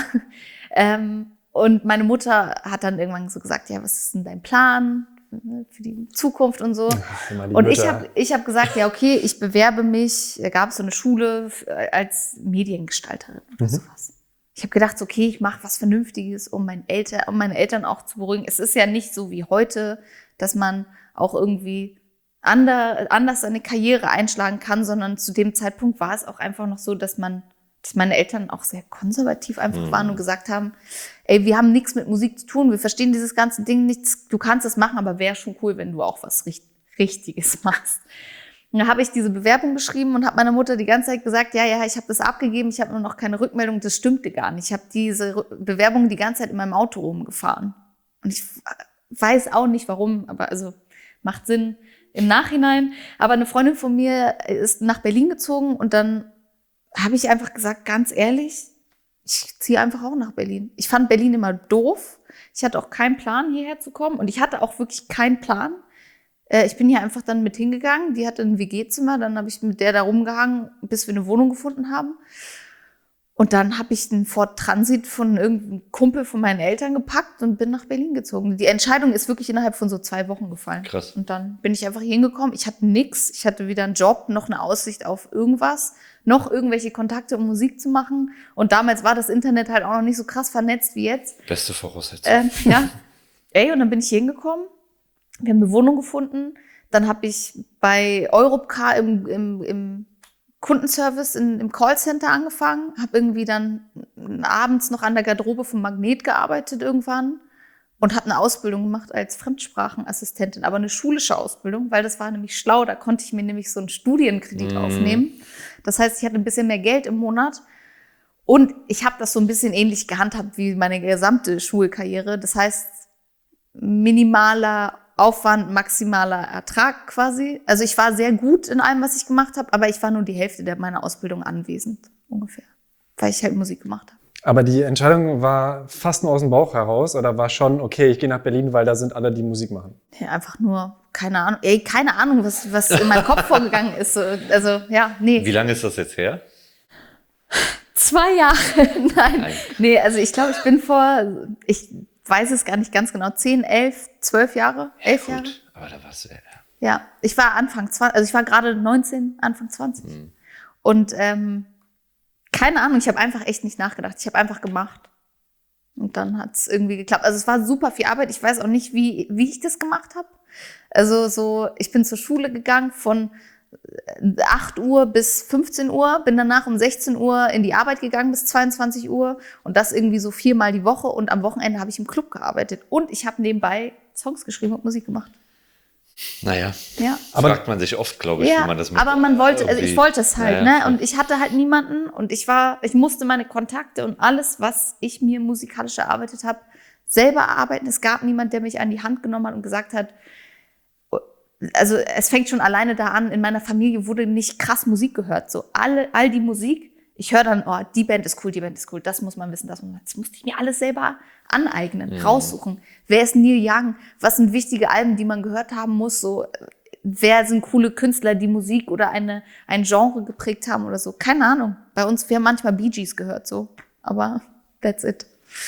Und meine Mutter hat dann irgendwann so gesagt, ja, was ist denn dein Plan für die Zukunft und so. Und ich hab gesagt, ja, okay, ich bewerbe mich. Da gab es so eine Schule als Mediengestalterin oder sowas. Ich habe gedacht, okay, ich mache was Vernünftiges, um meine Eltern auch zu beruhigen. Es ist ja nicht so wie heute, dass man auch irgendwie anders seine Karriere einschlagen kann, sondern zu dem Zeitpunkt war es auch einfach noch so, dass meine Eltern auch sehr konservativ einfach waren und gesagt haben, ey, wir haben nichts mit Musik zu tun, wir verstehen dieses ganze Ding nicht, du kannst es machen, aber wäre schon cool, wenn du auch was Richtiges machst. Und dann habe ich diese Bewerbung geschrieben und habe meiner Mutter die ganze Zeit gesagt, ja, ich habe das abgegeben, ich habe nur noch keine Rückmeldung, das stimmte gar nicht. Ich habe diese Bewerbung die ganze Zeit in meinem Auto rumgefahren. Und ich weiß auch nicht warum, aber also macht Sinn im Nachhinein. Aber eine Freundin von mir ist nach Berlin gezogen und dann habe ich einfach gesagt, ganz ehrlich, ich ziehe einfach auch nach Berlin. Ich fand Berlin immer doof. Ich hatte auch keinen Plan, hierher zu kommen. Und ich hatte auch wirklich keinen Plan. Ich bin hier einfach dann mit hingegangen. Die hatte ein WG-Zimmer. Dann habe ich mit der da rumgehangen, bis wir eine Wohnung gefunden haben. Und dann habe ich einen Ford Transit von irgendeinem Kumpel von meinen Eltern gepackt und bin nach Berlin gezogen. Die Entscheidung ist wirklich innerhalb von so 2 Wochen gefallen. Krass. Und dann bin ich einfach hier hingekommen. Ich hatte nichts. Ich hatte weder einen Job, noch eine Aussicht auf irgendwas, noch irgendwelche Kontakte, um Musik zu machen. Und damals war das Internet halt auch noch nicht so krass vernetzt wie jetzt. Beste Voraussetzung. Ja. Und dann bin ich hier hingekommen. Wir haben eine Wohnung gefunden. Dann habe ich bei Europcar im Kundenservice im Callcenter angefangen, habe irgendwie dann abends noch an der Garderobe vom Magnet gearbeitet irgendwann und habe eine Ausbildung gemacht als Fremdsprachenassistentin, aber eine schulische Ausbildung, weil das war nämlich schlau, da konnte ich mir nämlich so einen Studienkredit aufnehmen. Das heißt, ich hatte ein bisschen mehr Geld im Monat und ich habe das so ein bisschen ähnlich gehandhabt wie meine gesamte Schulkarriere. Das heißt, minimaler Aufwand, maximaler Ertrag quasi. Also ich war sehr gut in allem, was ich gemacht habe, aber ich war nur die Hälfte meiner Ausbildung anwesend, ungefähr, weil ich halt Musik gemacht habe. Aber die Entscheidung war fast nur aus dem Bauch heraus oder war schon, okay, ich gehe nach Berlin, weil da sind alle, die Musik machen? Ja, einfach nur, keine Ahnung, keine Ahnung, was in meinem Kopf vorgegangen ist. Also, ja, nee. Wie lange ist das jetzt her? 2 Jahre, nein. Nee, also ich glaube, ich weiß es gar nicht ganz genau, 10, 11, 12 Jahre, 11 Jahre. Gut, aber da warst du Ja, ich war Anfang 20, also ich war gerade 19, Anfang 20. Und keine Ahnung, ich habe einfach echt nicht nachgedacht. Ich habe einfach gemacht. Und dann hat es irgendwie geklappt. Also es war super viel Arbeit. Ich weiß auch nicht, wie ich das gemacht habe. Also ich bin zur Schule gegangen von 8 Uhr bis 15 Uhr, bin danach um 16 Uhr in die Arbeit gegangen bis 22 Uhr und das irgendwie so 4-mal die Woche und am Wochenende habe ich im Club gearbeitet und ich habe nebenbei Songs geschrieben und Musik gemacht. Naja, ja. Fragt man sich oft, glaube ich, ja, wenn man das macht. Aber man wollte, also ich wollte es halt, ja, ne? Und ich hatte halt niemanden und ich musste meine Kontakte und alles, was ich mir musikalisch erarbeitet habe, selber erarbeiten. Es gab niemand, der mich an die Hand genommen hat und gesagt hat, also es fängt schon alleine da an, in meiner Familie wurde nicht krass Musik gehört. So all die Musik, ich höre dann, oh, die Band ist cool, das muss man wissen, das musste ich mir alles selber aneignen, raussuchen. Wer ist Neil Young? Was sind wichtige Alben, die man gehört haben muss? So, wer sind coole Künstler, die Musik oder ein Genre geprägt haben oder so? Keine Ahnung. Bei uns, wir haben manchmal Bee Gees gehört, so. Aber that's it.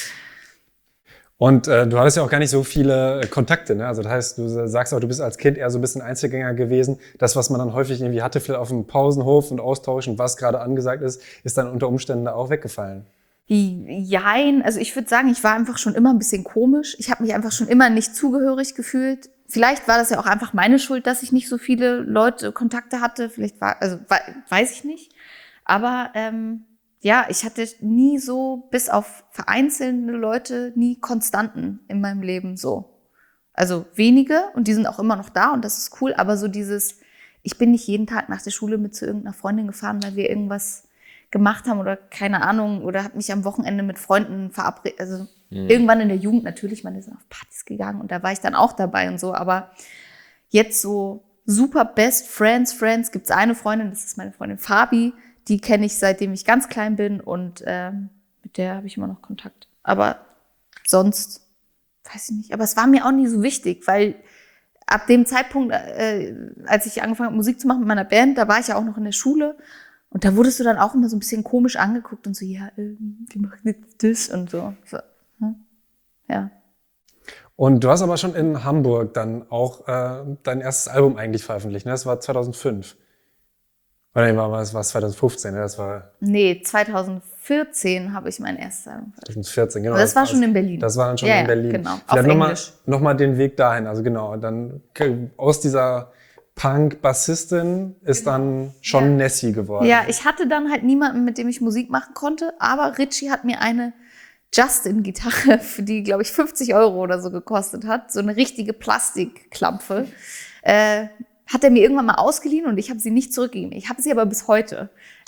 Und du hattest ja auch gar nicht so viele Kontakte, ne? Also das heißt, du sagst auch, du bist als Kind eher so ein bisschen Einzelgänger gewesen. Das, was man dann häufig irgendwie hatte, vielleicht auf dem Pausenhof und austauschen, was gerade angesagt ist dann unter Umständen da auch weggefallen. Jein, also ich würde sagen, ich war einfach schon immer ein bisschen komisch. Ich habe mich einfach schon immer nicht zugehörig gefühlt. Vielleicht war das ja auch einfach meine Schuld, dass ich nicht so viele Leute, Kontakte hatte. Weiß ich nicht. Aber ja, ich hatte nie so, bis auf vereinzelte Leute, nie Konstanten in meinem Leben so. Also wenige und die sind auch immer noch da und das ist cool, aber so dieses, ich bin nicht jeden Tag nach der Schule mit zu irgendeiner Freundin gefahren, weil wir irgendwas gemacht haben oder keine Ahnung oder habe mich am Wochenende mit Freunden verabredet. Also irgendwann in der Jugend natürlich, man ist auf Partys gegangen und da war ich dann auch dabei und so, aber jetzt so super Best Friends gibt's eine Freundin, das ist meine Freundin Fabi, die kenne ich seitdem ich ganz klein bin und mit der habe ich immer noch Kontakt. Aber sonst weiß ich nicht. Aber es war mir auch nie so wichtig, weil ab dem Zeitpunkt, als ich angefangen habe, Musik zu machen mit meiner Band, da war ich ja auch noch in der Schule und da wurdest du dann auch immer so ein bisschen komisch angeguckt und so, ja, die macht jetzt das und so. Ja. Und du hast aber schon in Hamburg dann auch dein erstes Album eigentlich veröffentlicht, ne? Das war 2005. Oder nee, was war es 2015? Ne? Das war 2014 habe ich mein erstes Album veröffentlicht. 2014, genau. Aber das war schon in Berlin. Das war dann schon in Berlin. Genau. Vielleicht noch mal den Weg dahin. Also genau, dann aus dieser Punk-Bassistin ist dann schon Nessie geworden. Ja, ich hatte dann halt niemanden, mit dem ich Musik machen konnte, aber Richie hat mir eine Justin-Gitarre, für die, glaube ich, 50 € oder so gekostet hat, so eine richtige Plastikklampfe, hat er mir irgendwann mal ausgeliehen und ich habe sie nicht zurückgegeben. Ich habe sie aber bis heute.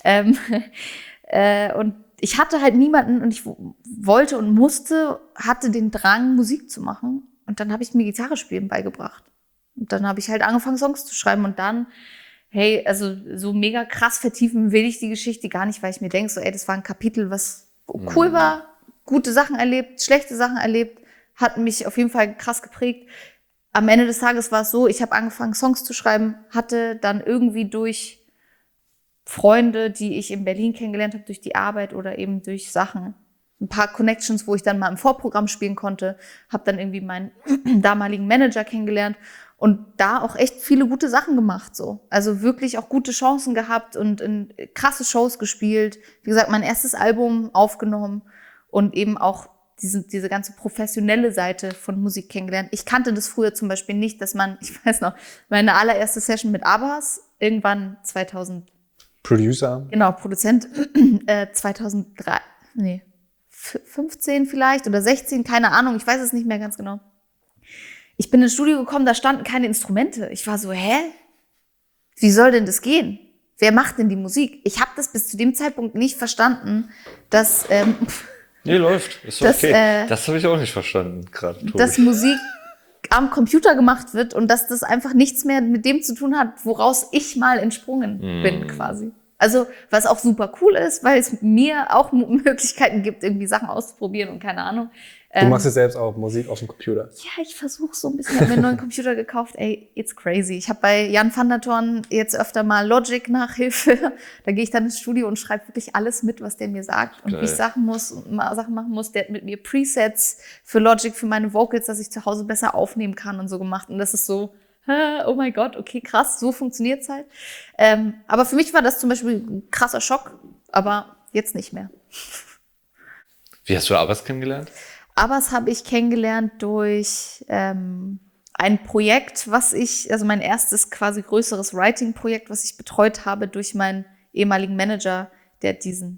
Und ich hatte halt niemanden und ich wollte und hatte den Drang, Musik zu machen. Und dann habe ich mir Gitarre spielen beigebracht. Und dann habe ich halt angefangen, Songs zu schreiben. Und dann, hey, also so mega krass vertiefen will ich die Geschichte gar nicht, weil ich mir denke, so, ey, das war ein Kapitel, was cool war, gute Sachen erlebt, schlechte Sachen erlebt, hat mich auf jeden Fall krass geprägt. Am Ende des Tages war es so, ich habe angefangen, Songs zu schreiben, hatte dann irgendwie durch Freunde, die ich in Berlin kennengelernt habe, durch die Arbeit oder eben durch Sachen, ein paar Connections, wo ich dann mal im Vorprogramm spielen konnte, habe dann irgendwie meinen damaligen Manager kennengelernt und da auch echt viele gute Sachen gemacht, so. Also wirklich auch gute Chancen gehabt und in krasse Shows gespielt. Wie gesagt, mein erstes Album aufgenommen und eben auch diese ganze professionelle Seite von Musik kennengelernt. Ich kannte das früher zum Beispiel nicht, dass ich weiß noch, meine allererste Session mit Abbas, irgendwann 2000. Producer. Genau, Produzent, 15 vielleicht oder 16, keine Ahnung, ich weiß es nicht mehr ganz genau. Ich bin ins Studio gekommen, da standen keine Instrumente. Ich war so, hä? Wie soll denn das gehen? Wer macht denn die Musik? Ich habe das bis zu dem Zeitpunkt nicht verstanden, dass Nee, läuft. Ist okay. Das habe ich auch nicht verstanden gerade. Dass Musik am Computer gemacht wird und dass das einfach nichts mehr mit dem zu tun hat, woraus ich mal entsprungen bin quasi. Also, was auch super cool ist, weil es mir auch Möglichkeiten gibt, irgendwie Sachen auszuprobieren und keine Ahnung. Du machst jetzt selbst auch Musik auf dem Computer. Ja, ich versuche so ein bisschen. Ich habe mir einen neuen Computer gekauft. Ey, it's crazy. Ich habe bei Jan van der Thorn jetzt öfter mal Logic-Nachhilfe. Da gehe ich dann ins Studio und schreibe wirklich alles mit, was der mir sagt. Und wie ich Sachen machen muss. Der hat mit mir Presets für Logic, für meine Vocals, dass ich zu Hause besser aufnehmen kann und so gemacht. Und das ist so, oh mein Gott, okay, krass, so funktioniert's halt. Aber für mich war das zum Beispiel ein krasser Schock, aber jetzt nicht mehr. Wie hast du Abbas kennengelernt? Abbas habe ich kennengelernt durch ein Projekt, also mein erstes quasi größeres Writing-Projekt, was ich betreut habe durch meinen ehemaligen Manager, der diesen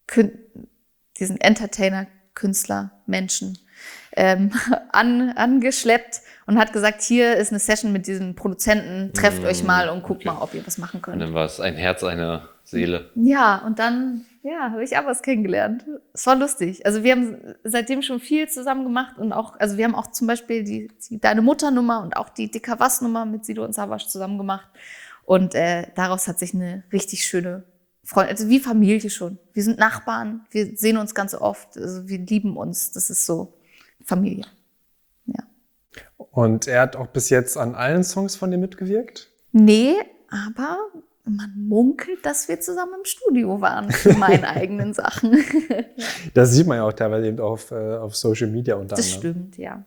Entertainer-Künstler, Menschen angeschleppt und hat gesagt, hier ist eine Session mit diesem Produzenten, trefft euch mal und guckt mal, ob ihr was machen könnt. Und dann war es ein Herz, eine Seele. Ja, und dann habe ich Abbas kennengelernt. Es war lustig. Also wir haben seitdem schon viel zusammen gemacht und auch, also wir haben auch zum Beispiel die Deine Mutter-Nummer und auch die Dicker Was-Nummer mit Sido und Savas zusammen gemacht. Und daraus hat sich eine richtig schöne Freundschaft, also wie Familie schon. Wir sind Nachbarn, wir sehen uns ganz oft, also wir lieben uns. Das ist so Familie. Ja. Und er hat auch bis jetzt an allen Songs von dir mitgewirkt? Nee, aber man munkelt, dass wir zusammen im Studio waren für meine eigenen Sachen. Das sieht man ja auch teilweise eben auf Social Media unter anderem. Das stimmt, ja.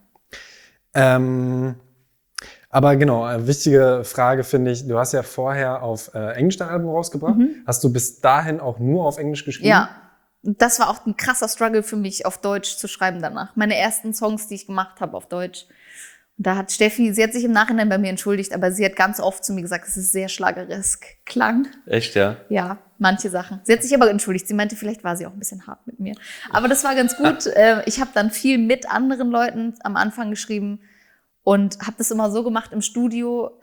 Aber genau, eine wichtige Frage finde ich, du hast ja vorher auf Englisch dein Album rausgebracht. Hast du bis dahin auch nur auf Englisch geschrieben? Ja, das war auch ein krasser Struggle für mich, auf Deutsch zu schreiben danach. Meine ersten Songs, die ich gemacht habe auf Deutsch. Und da hat Steffi, sie hat sich im Nachhinein bei mir entschuldigt, aber sie hat ganz oft zu mir gesagt, dass es sehr schlageresk klang. Echt, ja? Ja, manche Sachen. Sie hat sich aber entschuldigt. Sie meinte, vielleicht war sie auch ein bisschen hart mit mir. Aber das war ganz gut. Ich habe dann viel mit anderen Leuten am Anfang geschrieben und habe das immer so gemacht im Studio.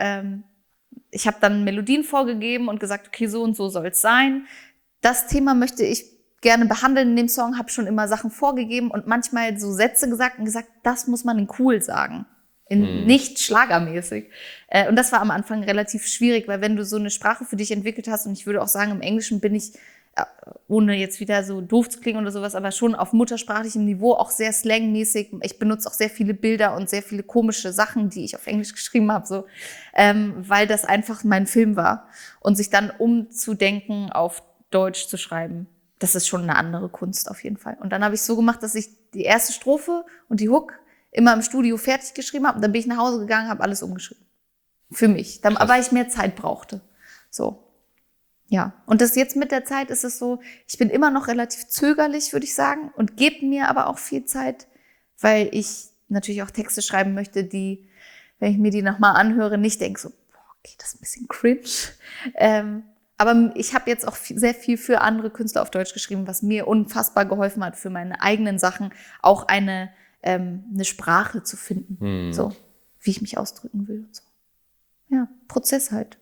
Ich habe dann Melodien vorgegeben und gesagt, okay, so und so soll es sein. Das Thema möchte ich gerne behandeln in dem Song, habe schon immer Sachen vorgegeben und manchmal so Sätze gesagt und gesagt, das muss man in cool sagen. Nicht schlagermäßig. Und das war am Anfang relativ schwierig, weil wenn du so eine Sprache für dich entwickelt hast, und ich würde auch sagen, im Englischen bin ich, ohne jetzt wieder so doof zu klingen oder sowas, aber schon auf muttersprachlichem Niveau auch sehr slangmäßig. Ich benutze auch sehr viele Bilder und sehr viele komische Sachen, die ich auf Englisch geschrieben habe, so, weil das einfach mein Film war. Und sich dann umzudenken, auf Deutsch zu schreiben, das ist schon eine andere Kunst auf jeden Fall. Und dann habe ich so gemacht, dass ich die erste Strophe und die Hook immer im Studio fertig geschrieben habe. Und dann bin ich nach Hause gegangen, habe alles umgeschrieben. Für mich. Weil ich mehr Zeit brauchte. So. Ja. Und das jetzt mit der Zeit ist es so, ich bin immer noch relativ zögerlich, würde ich sagen. Und gebe mir aber auch viel Zeit, weil ich natürlich auch Texte schreiben möchte, die, wenn ich mir die nochmal anhöre, nicht denke so, boah, okay, das ist ein bisschen cringe. Aber ich habe jetzt auch sehr viel für andere Künstler auf Deutsch geschrieben, was mir unfassbar geholfen hat, für meine eigenen Sachen auch eine Sprache zu finden, so wie ich mich ausdrücken will und so. Ja, Prozess halt.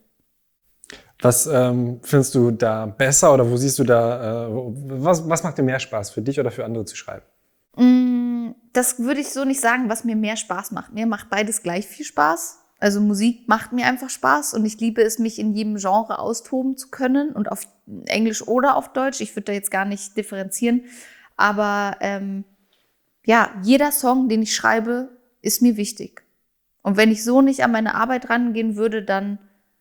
Was findest du da besser oder wo siehst du da, was macht dir mehr Spaß, für dich oder für andere zu schreiben? Das würde ich so nicht sagen, was mir mehr Spaß macht. Mir macht beides gleich viel Spaß. Also Musik macht mir einfach Spaß und ich liebe es, mich in jedem Genre austoben zu können und auf Englisch oder auf Deutsch. Ich würde da jetzt gar nicht differenzieren, aber ja, jeder Song, den ich schreibe, ist mir wichtig. Und wenn ich so nicht an meine Arbeit rangehen würde, dann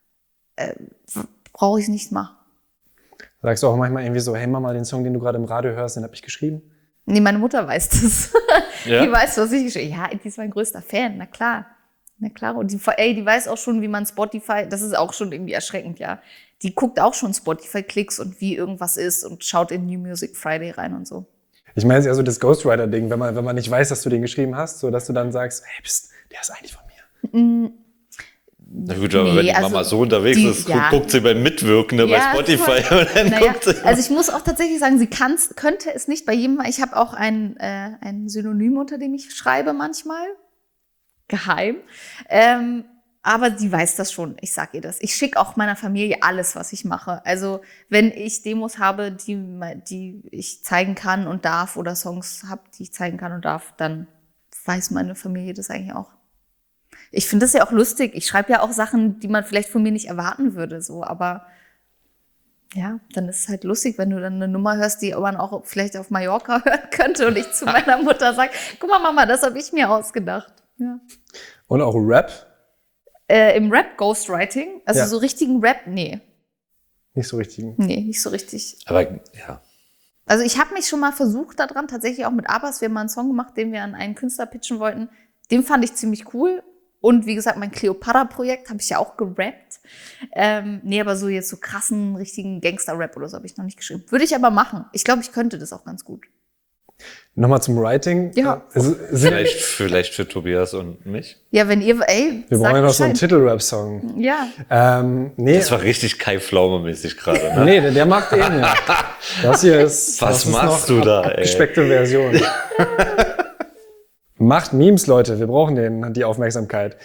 brauche ich es nicht machen. Sagst du auch manchmal irgendwie so, hey Mama, den Song, den du gerade im Radio hörst, den habe ich geschrieben? Nee, meine Mutter weiß das. Ja? Die weiß, was ich geschrieben habe. Ja, die ist mein größter Fan, na klar. Na klar. Und die weiß auch schon, wie man Spotify, das ist auch schon irgendwie erschreckend, ja. Die guckt auch schon Spotify-Klicks und wie irgendwas ist und schaut in New Music Friday rein und so. Ich meine jetzt eher so das Ghostwriter-Ding, wenn man nicht weiß, dass du den geschrieben hast, so dass du dann sagst, hey, der ist eigentlich von mir. Na gut, aber wenn die Mama so unterwegs ist, guckt sie beim Mitwirken bei Spotify. Und dann guckt sie also ich muss auch tatsächlich sagen, sie könnte es nicht bei jedem. Ich habe auch ein Synonym, unter dem ich schreibe manchmal. Geheim. Aber sie weiß das schon, ich sag ihr das. Ich schicke auch meiner Familie alles, was ich mache. Also wenn ich Demos habe, die ich zeigen kann und darf oder Songs habe, die ich zeigen kann und darf, dann weiß meine Familie das eigentlich auch. Ich finde das ja auch lustig. Ich schreibe ja auch Sachen, die man vielleicht von mir nicht erwarten würde, so, aber Ja, dann ist es halt lustig, wenn du dann eine Nummer hörst, die man auch vielleicht auf Mallorca hören könnte und ich zu meiner Mutter sage, guck mal Mama, das habe ich mir ausgedacht. Ja. Und auch Rap? Im Rap Ghostwriting, also Ja. so richtigen Rap, nee. Nicht so richtig. Nee, nicht so richtig. Aber ja. Also ich habe mich schon mal versucht daran, tatsächlich auch mit Abbas, wir haben mal einen Song gemacht, den wir an einen Künstler pitchen wollten. Den fand ich ziemlich cool. Und wie gesagt, mein Cleopatra-Projekt habe ich ja auch gerappt. Nee, aber so jetzt so krassen, richtigen Gangster-Rap oder so habe ich noch nicht geschrieben. Würde ich aber machen. Ich glaube, ich könnte das auch ganz gut. Nochmal zum Writing. Ja. Vielleicht für Tobias und mich. Ja, wenn ihr, Wir brauchen ja noch so einen Titelrap-Song. Ja. Nee, Das war richtig Kai Pflaume-mäßig gerade, ne? nee, der mag den ja. Das hier ist, Was das ist machst noch du da, ey? abgespeckte Version. Macht Memes, Leute, wir brauchen die Aufmerksamkeit.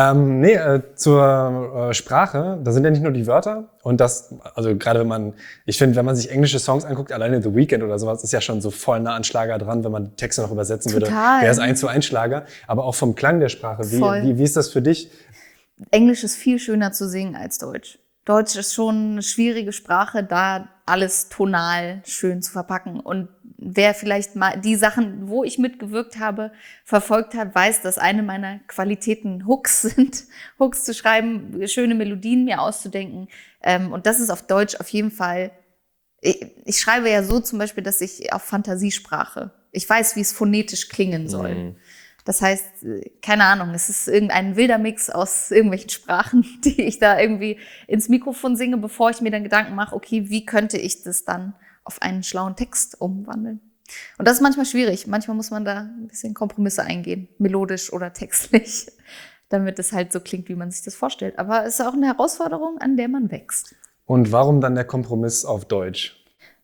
Zur Sprache, da sind ja nicht nur die Wörter und das, also gerade ich finde, wenn man sich englische Songs anguckt, alleine The Weeknd oder sowas, ist ja schon so voll nah an Schlager dran, wenn man die Texte noch übersetzen würde, Total. wäre es 1:1 Schlager, aber auch vom Klang der Sprache. Voll. Wie ist das für dich? Englisch ist viel schöner zu singen als Deutsch. Deutsch ist schon eine schwierige Sprache, da alles tonal schön zu verpacken. Und wer vielleicht mal die Sachen, wo ich mitgewirkt habe, verfolgt hat, weiß, dass eine meiner Qualitäten Hooks sind. Hooks zu schreiben, schöne Melodien mir auszudenken. Und das ist auf Deutsch auf jeden Fall. Ich schreibe ja so zum Beispiel, dass ich auf Fantasiesprache. Ich weiß, wie es phonetisch klingen soll. Mhm. Das heißt, keine Ahnung, es ist irgendein wilder Mix aus irgendwelchen Sprachen, die ich da irgendwie ins Mikrofon singe, bevor ich mir dann Gedanken mache, okay, wie könnte ich das dann auf einen schlauen Text umwandeln? Und das ist manchmal schwierig. Manchmal muss man da ein bisschen Kompromisse eingehen, melodisch oder textlich, damit es halt so klingt, wie man sich das vorstellt. Aber es ist auch eine Herausforderung, an der man wächst. Und warum dann der Kompromiss auf Deutsch?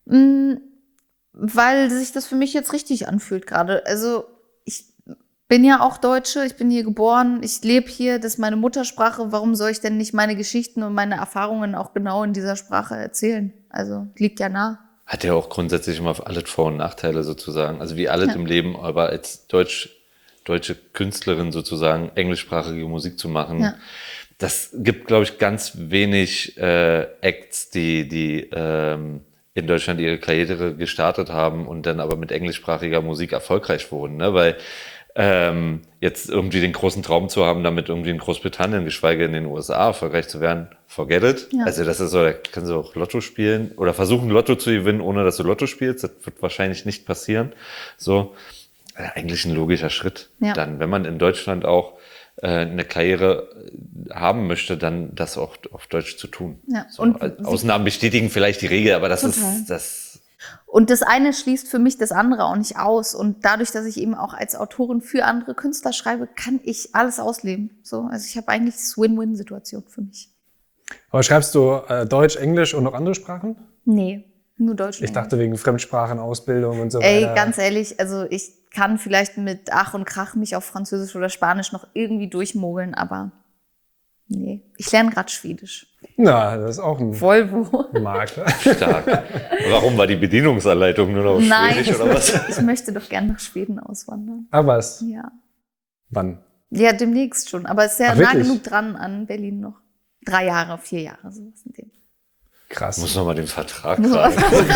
Weil sich das für mich jetzt richtig anfühlt gerade. Also ich bin ja auch Deutsche, ich bin hier geboren, ich lebe hier, das ist meine Muttersprache. Warum soll ich denn nicht meine Geschichten und meine Erfahrungen auch genau in dieser Sprache erzählen? Also liegt ja nah. Hat ja auch grundsätzlich immer alles Vor- und Nachteile sozusagen. Also wie alles im Leben, aber als deutsche Künstlerin sozusagen englischsprachige Musik zu machen, das gibt, glaube ich, ganz wenig Acts, die in Deutschland ihre Karriere gestartet haben und dann aber mit englischsprachiger Musik erfolgreich wurden, ne? Weil jetzt irgendwie den großen Traum zu haben, damit irgendwie in Großbritannien, geschweige in den USA erfolgreich zu werden, forget it. Ja. Also das ist so, da kannst du auch Lotto spielen oder versuchen Lotto zu gewinnen, ohne dass du Lotto spielst. Das wird wahrscheinlich nicht passieren. So, eigentlich ein logischer Schritt. Ja. Dann, wenn man in Deutschland auch eine Karriere haben möchte, dann das auch auf Deutsch zu tun. Ja. So, Und Ausnahmen bestätigen vielleicht die Regel, aber das Total. ist das. Und das eine schließt für mich das andere auch nicht aus. Und dadurch, dass ich eben auch als Autorin für andere Künstler schreibe, kann ich alles ausleben. So, also ich habe eigentlich das Win-Win-Situation für mich. Aber schreibst du Deutsch, Englisch und noch andere Sprachen? Nee, nur Deutsch. und Ich dachte wegen Fremdsprachenausbildung und so Ey, weiter. ganz ehrlich, also ich kann vielleicht mit Ach und Krach mich auf Französisch oder Spanisch noch irgendwie durchmogeln, aber nee. Ich lerne gerade Schwedisch. Na, das ist auch ein Volvo. Markt. Stark. Warum war die Bedienungsanleitung nur noch auf Nein, Schwedisch oder was? ich möchte doch gern nach Schweden auswandern. Aber was? Ja. Wann? Ja, demnächst schon. Aber es ist ja Ach, nah wirklich? genug dran an Berlin noch. 3 Jahre, 4 Jahre, sowas in dem. Krass. Muss noch mal den Vertrag Muss man- fragen.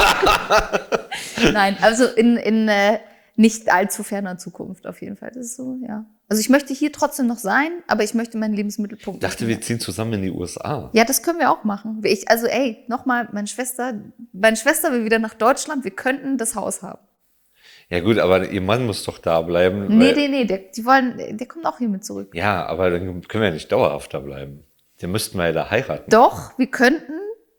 Nein, also in nicht allzu ferner Zukunft auf jeden Fall. Das ist so, ja. Also ich möchte hier trotzdem noch sein, aber ich möchte meinen Lebensmittelpunkt. Ich dachte, wir ziehen zusammen in die USA. Ja, das können wir auch machen. Also nochmal, meine Schwester will wieder nach Deutschland, wir könnten das Haus haben. Ja gut, aber ihr Mann muss doch da bleiben. Nee, der kommt auch hier mit zurück. Ja, aber dann können wir ja nicht dauerhaft da bleiben. Den müssten wir ja da heiraten. Doch, wir könnten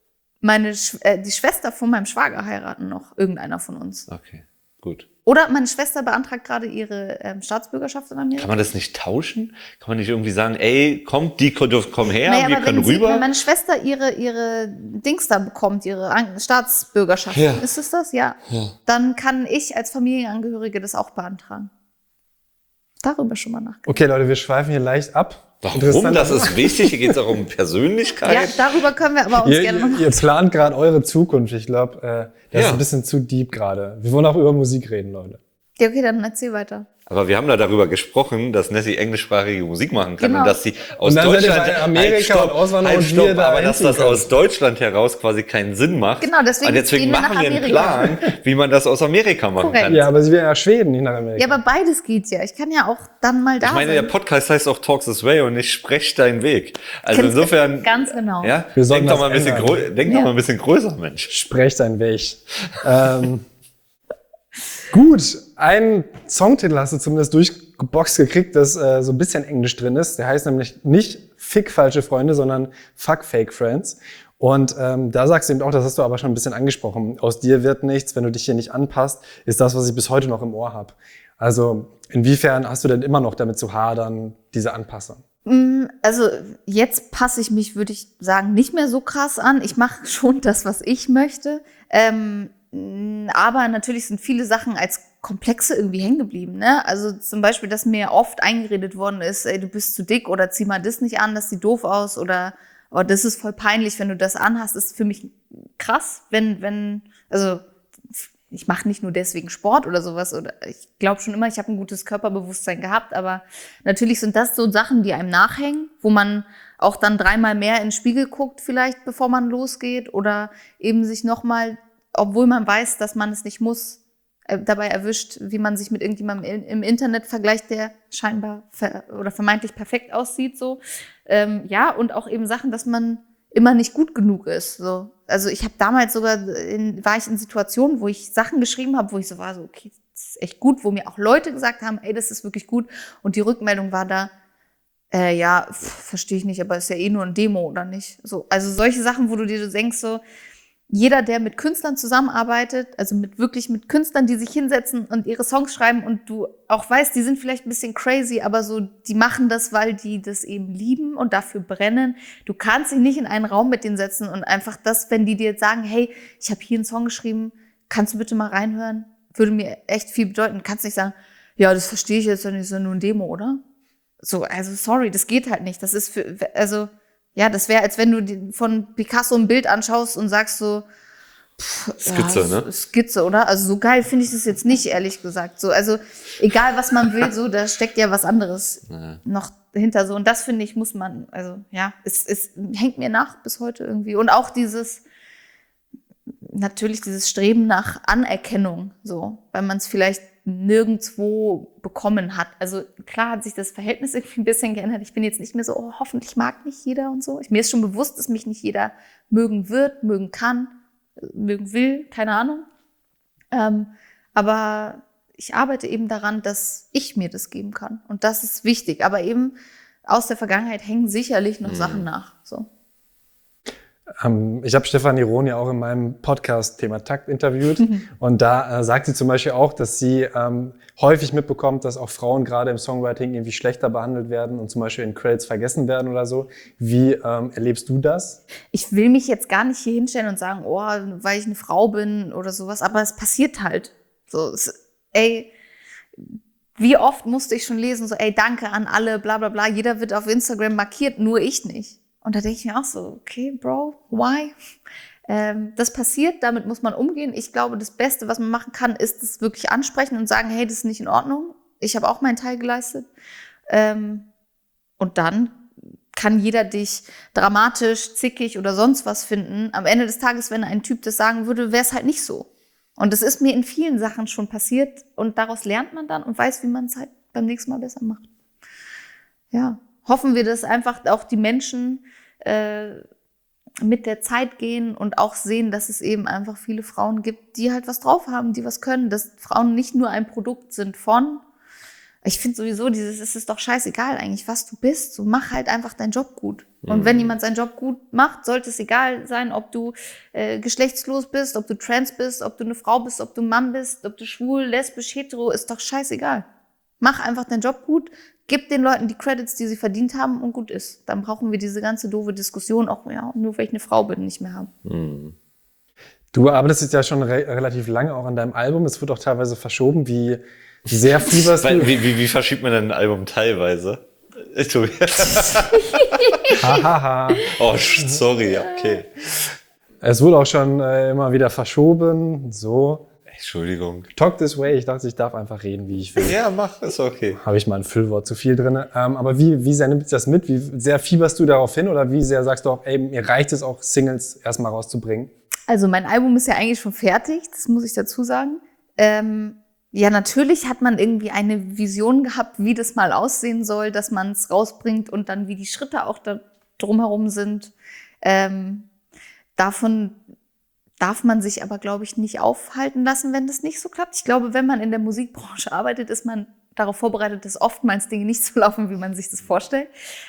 die Schwester von meinem Schwager heiraten noch, irgendeiner von uns. Okay, gut. Oder meine Schwester beantragt gerade ihre Staatsbürgerschaft in Amerika. Kann man das nicht tauschen? Kann man nicht irgendwie sagen, ey, kommt, die komm her, Naja, wir aber können wenn rüber? meine Schwester ihre Dings da bekommt, ihre Staatsbürgerschaft, Ja. ist es das? Ja. Dann kann ich als Familienangehörige das auch beantragen. Darüber schon mal nachgedacht. Okay, Leute, wir schweifen hier leicht ab. Warum? Interessant. Das ist wichtig. Hier geht es auch um Persönlichkeit. Ja, darüber können wir aber uns gerne noch Ihr plant gerade eure Zukunft. Ich glaube, das ist Ja. ein bisschen zu deep gerade. Wir wollen auch über Musik reden, Leute. Ja, okay, dann erzähl weiter. Aber wir haben da darüber gesprochen, dass Nessie englischsprachige Musik machen kann Genau. und dass sie aus Und dann seid ihr Deutschland, bei Amerika und auswandern und wir da aber dass einziehen das können. aus Deutschland heraus quasi keinen Sinn macht. Genau, deswegen und deswegen gehen wir machen nach wir einen Amerika. Plan, wie man das aus Amerika machen Korrekt. kann. Ja, aber sie wären ja Schweden, nicht nach Amerika. Ja, aber beides geht ja. Ich kann ja auch dann mal da Ich meine, der sein. Podcast heißt auch Talk This Way und nicht Sprech deinen Weg. Also Ganz- insofern, Ganz genau. ja, Wir sollten denk doch das mal ein bisschen, ändern. denk Ja. doch mal ein bisschen größer, Mensch. Sprecht ein Weg. Gut, einen Songtitel hast du zumindest durchgeboxt gekriegt, das so ein bisschen Englisch drin ist. Der heißt nämlich nicht Fick falsche Freunde, sondern Fuck Fake Friends. Und da sagst du eben auch, das hast du aber schon ein bisschen angesprochen, aus dir wird nichts, wenn du dich hier nicht anpasst, ist das, was ich bis heute noch im Ohr habe. Also inwiefern hast du denn immer noch damit zu hadern, diese Anpassung? Also jetzt passe ich mich, würde ich sagen, nicht mehr so krass an. Ich mache schon das, was ich möchte. Aber natürlich sind viele Sachen als Komplexe irgendwie hängen geblieben. Ne? Also zum Beispiel, dass mir oft eingeredet worden ist, ey, du bist zu dick oder zieh mal das nicht an, das sieht doof aus oder oh, das ist voll peinlich, wenn du das anhast. Das ist für mich krass, also ich mache nicht nur deswegen Sport oder sowas. Oder ich glaube schon immer, ich habe ein gutes Körperbewusstsein gehabt, aber natürlich sind das so Sachen, die einem nachhängen, wo man auch dann 3-mal mehr in den Spiegel guckt vielleicht, bevor man losgeht oder eben sich nochmal, obwohl man weiß, dass man es nicht muss, dabei erwischt, wie man sich mit irgendjemandem im Internet vergleicht, der scheinbar oder vermeintlich perfekt aussieht. So. Ja, und auch eben Sachen, dass man immer nicht gut genug ist. So. Also ich habe damals sogar, war ich in Situationen, wo ich Sachen geschrieben habe, wo ich so war, so okay, das ist echt gut, wo mir auch Leute gesagt haben, ey, das ist wirklich gut. Und die Rückmeldung war da, ja, verstehe ich nicht, aber ist ja eh nur ein Demo, oder nicht? So, also solche Sachen, wo du dir denkst, so, jeder, der mit Künstlern zusammenarbeitet, also wirklich mit Künstlern, die sich hinsetzen und ihre Songs schreiben und du auch weißt, die sind vielleicht ein bisschen crazy, aber so, die machen das, weil die das eben lieben und dafür brennen. Du kannst dich nicht in einen Raum mit denen setzen und einfach das, wenn die dir jetzt sagen, hey, ich habe hier einen Song geschrieben, kannst du bitte mal reinhören? Würde mir echt viel bedeuten. Kannst nicht sagen, ja, das verstehe ich jetzt, das ist ja nur ein Demo, oder? So, also sorry, das geht halt nicht. Das ist ja, das wäre, als wenn du von Picasso ein Bild anschaust und sagst so, Skizze, ja, ne? Skizze, oder? Also so geil finde ich das jetzt nicht, ehrlich gesagt. So, also egal, was man will, so, da steckt ja was anderes noch dahinter. So. Und das, finde ich, muss man, also ja, es hängt mir nach bis heute irgendwie. Und auch natürlich dieses Streben nach Anerkennung, so, weil man es vielleicht nirgendwo bekommen hat. Also klar hat sich das Verhältnis irgendwie ein bisschen geändert. Ich bin jetzt nicht mehr so, oh, hoffentlich mag mich jeder und so. Mir ist schon bewusst, dass mich nicht jeder mögen wird, mögen kann, mögen will, keine Ahnung. Aber ich arbeite eben daran, dass ich mir das geben kann. Und das ist wichtig. Aber eben aus der Vergangenheit hängen sicherlich noch Sachen nach. So. Ich habe Stefanie Rohn ja auch in meinem Podcast Thema Takt interviewt und da sagt sie zum Beispiel auch, dass sie häufig mitbekommt, dass auch Frauen gerade im Songwriting irgendwie schlechter behandelt werden und zum Beispiel in Credits vergessen werden oder so. Wie erlebst du das? Ich will mich jetzt gar nicht hier hinstellen und sagen, oh, weil ich eine Frau bin oder sowas, aber es passiert halt. So, ey, wie oft musste ich schon lesen, so, ey, danke an alle, bla bla bla, jeder wird auf Instagram markiert, nur ich nicht. Und da denke ich mir auch so, okay, Bro, why? Das passiert, damit muss man umgehen. Ich glaube, das Beste, was man machen kann, ist es wirklich ansprechen und sagen, hey, das ist nicht in Ordnung. Ich habe auch meinen Teil geleistet. Und dann kann jeder dich dramatisch, zickig oder sonst was finden. Am Ende des Tages, wenn ein Typ das sagen würde, wäre es halt nicht so. Und das ist mir in vielen Sachen schon passiert. Und daraus lernt man dann und weiß, wie man es halt beim nächsten Mal besser macht. Ja. Hoffen wir, dass einfach auch die Menschen mit der Zeit gehen und auch sehen, dass es eben einfach viele Frauen gibt, die halt was drauf haben, die was können, dass Frauen nicht nur ein Produkt sind von. Ich finde sowieso es ist doch scheißegal eigentlich, was du bist. So mach halt einfach deinen Job gut. Und wenn jemand seinen Job gut macht, sollte es egal sein, ob du geschlechtslos bist, ob du trans bist, ob du eine Frau bist, ob du ein Mann bist, ob du schwul, lesbisch, hetero, ist doch scheißegal. Mach einfach deinen Job gut. Gib den Leuten die Credits, die sie verdient haben und gut ist. Dann brauchen wir diese ganze doofe Diskussion auch, ja, nur weil ich eine Frau bin, nicht mehr haben. Du arbeitest jetzt ja schon relativ lange auch an deinem Album. Es wird auch teilweise verschoben. Wie sehr fieberst du? Wie verschiebt man denn ein Album teilweise? Hahaha. Oh, sorry, okay. Es wurde auch schon immer wieder verschoben. So. Entschuldigung. Talk this way. Ich dachte, ich darf einfach reden, wie ich will. Ja, mach, ist okay. Habe ich mal ein Füllwort zu viel drin. Aber wie sehr nimmt sich das mit? Wie sehr fieberst du darauf hin? Oder wie sehr sagst du auch, ey, mir reicht es auch, Singles erstmal rauszubringen? Also mein Album ist ja eigentlich schon fertig, das muss ich dazu sagen. Ja, natürlich hat man irgendwie eine Vision gehabt, wie das mal aussehen soll, dass man es rausbringt und dann wie die Schritte auch da drumherum sind. Davon darf man sich aber, glaube ich, nicht aufhalten lassen, wenn das nicht so klappt. Ich glaube, wenn man in der Musikbranche arbeitet, ist man darauf vorbereitet, dass oftmals Dinge nicht so laufen, wie man sich das vorstellt.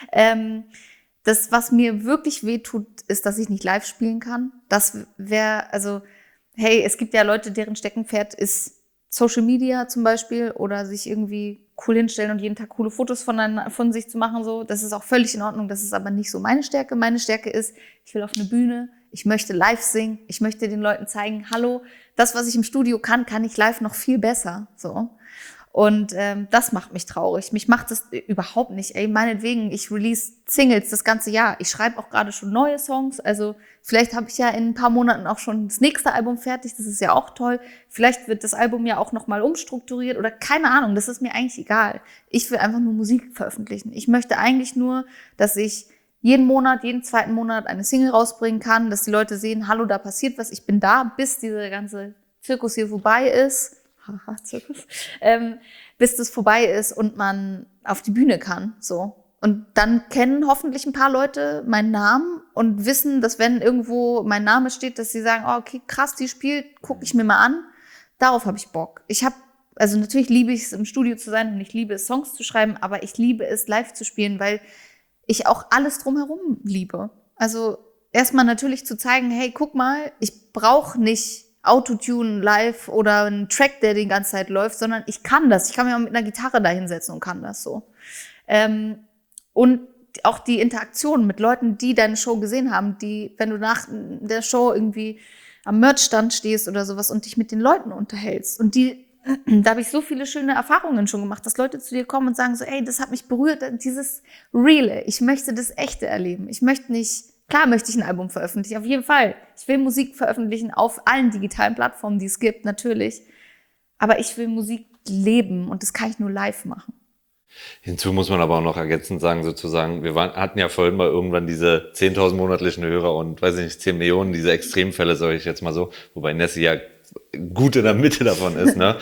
Das, was mir wirklich wehtut, ist, dass ich nicht live spielen kann. Das wäre, also, hey, es gibt ja Leute, deren Steckenpferd ist Social Media zum Beispiel oder sich irgendwie cool hinstellen und jeden Tag coole Fotos von sich zu machen. So. Das ist auch völlig in Ordnung. Das ist aber nicht so meine Stärke. Meine Stärke ist, ich will auf eine Bühne, ich möchte live singen, ich möchte den Leuten zeigen, hallo, das, was ich im Studio kann ich live noch viel besser. So. Und das macht mich traurig. Mich macht das überhaupt nicht. Ey, meinetwegen, ich release Singles das ganze Jahr. Ich schreibe auch gerade schon neue Songs. Also vielleicht habe ich ja in ein paar Monaten auch schon das nächste Album fertig. Das ist ja auch toll. Vielleicht wird das Album ja auch nochmal umstrukturiert oder keine Ahnung. Das ist mir eigentlich egal. Ich will einfach nur Musik veröffentlichen. Ich möchte eigentlich nur, dass ich jeden Monat, jeden zweiten Monat eine Single rausbringen kann, dass die Leute sehen, hallo, da passiert was. Ich bin da, bis dieser ganze Zirkus hier vorbei ist. Zirkus, bis das vorbei ist und man auf die Bühne kann, so. Und dann kennen hoffentlich ein paar Leute meinen Namen und wissen, dass wenn irgendwo mein Name steht, dass sie sagen, oh, okay, krass, die spielt, gucke ich mir mal an. Darauf habe ich Bock. Also natürlich liebe ich es, im Studio zu sein und ich liebe es, Songs zu schreiben, aber ich liebe es, live zu spielen, weil ich auch alles drumherum liebe. Also erstmal natürlich zu zeigen, hey, guck mal, ich brauche nicht Autotune live oder einen Track, der die ganze Zeit läuft, sondern ich kann das. Ich kann mich auch mit einer Gitarre da hinsetzen und kann das so. Und auch die Interaktion mit Leuten, die deine Show gesehen haben, die, wenn du nach der Show irgendwie am Merchstand stehst oder sowas und dich mit den Leuten unterhältst. Und da habe ich so viele schöne Erfahrungen schon gemacht, dass Leute zu dir kommen und sagen so, ey, das hat mich berührt, dieses Reale. Ich möchte das Echte erleben. Klar möchte ich ein Album veröffentlichen, auf jeden Fall. Ich will Musik veröffentlichen auf allen digitalen Plattformen, die es gibt, natürlich. Aber ich will Musik leben und das kann ich nur live machen. Hinzu muss man aber auch noch ergänzend sagen, sozusagen, hatten ja vorhin mal irgendwann diese 10.000 monatlichen Hörer und, weiß ich nicht, 10 Millionen, diese Extremfälle, sage ich jetzt mal so, wobei Nessie ja gut in der Mitte davon ist, ne?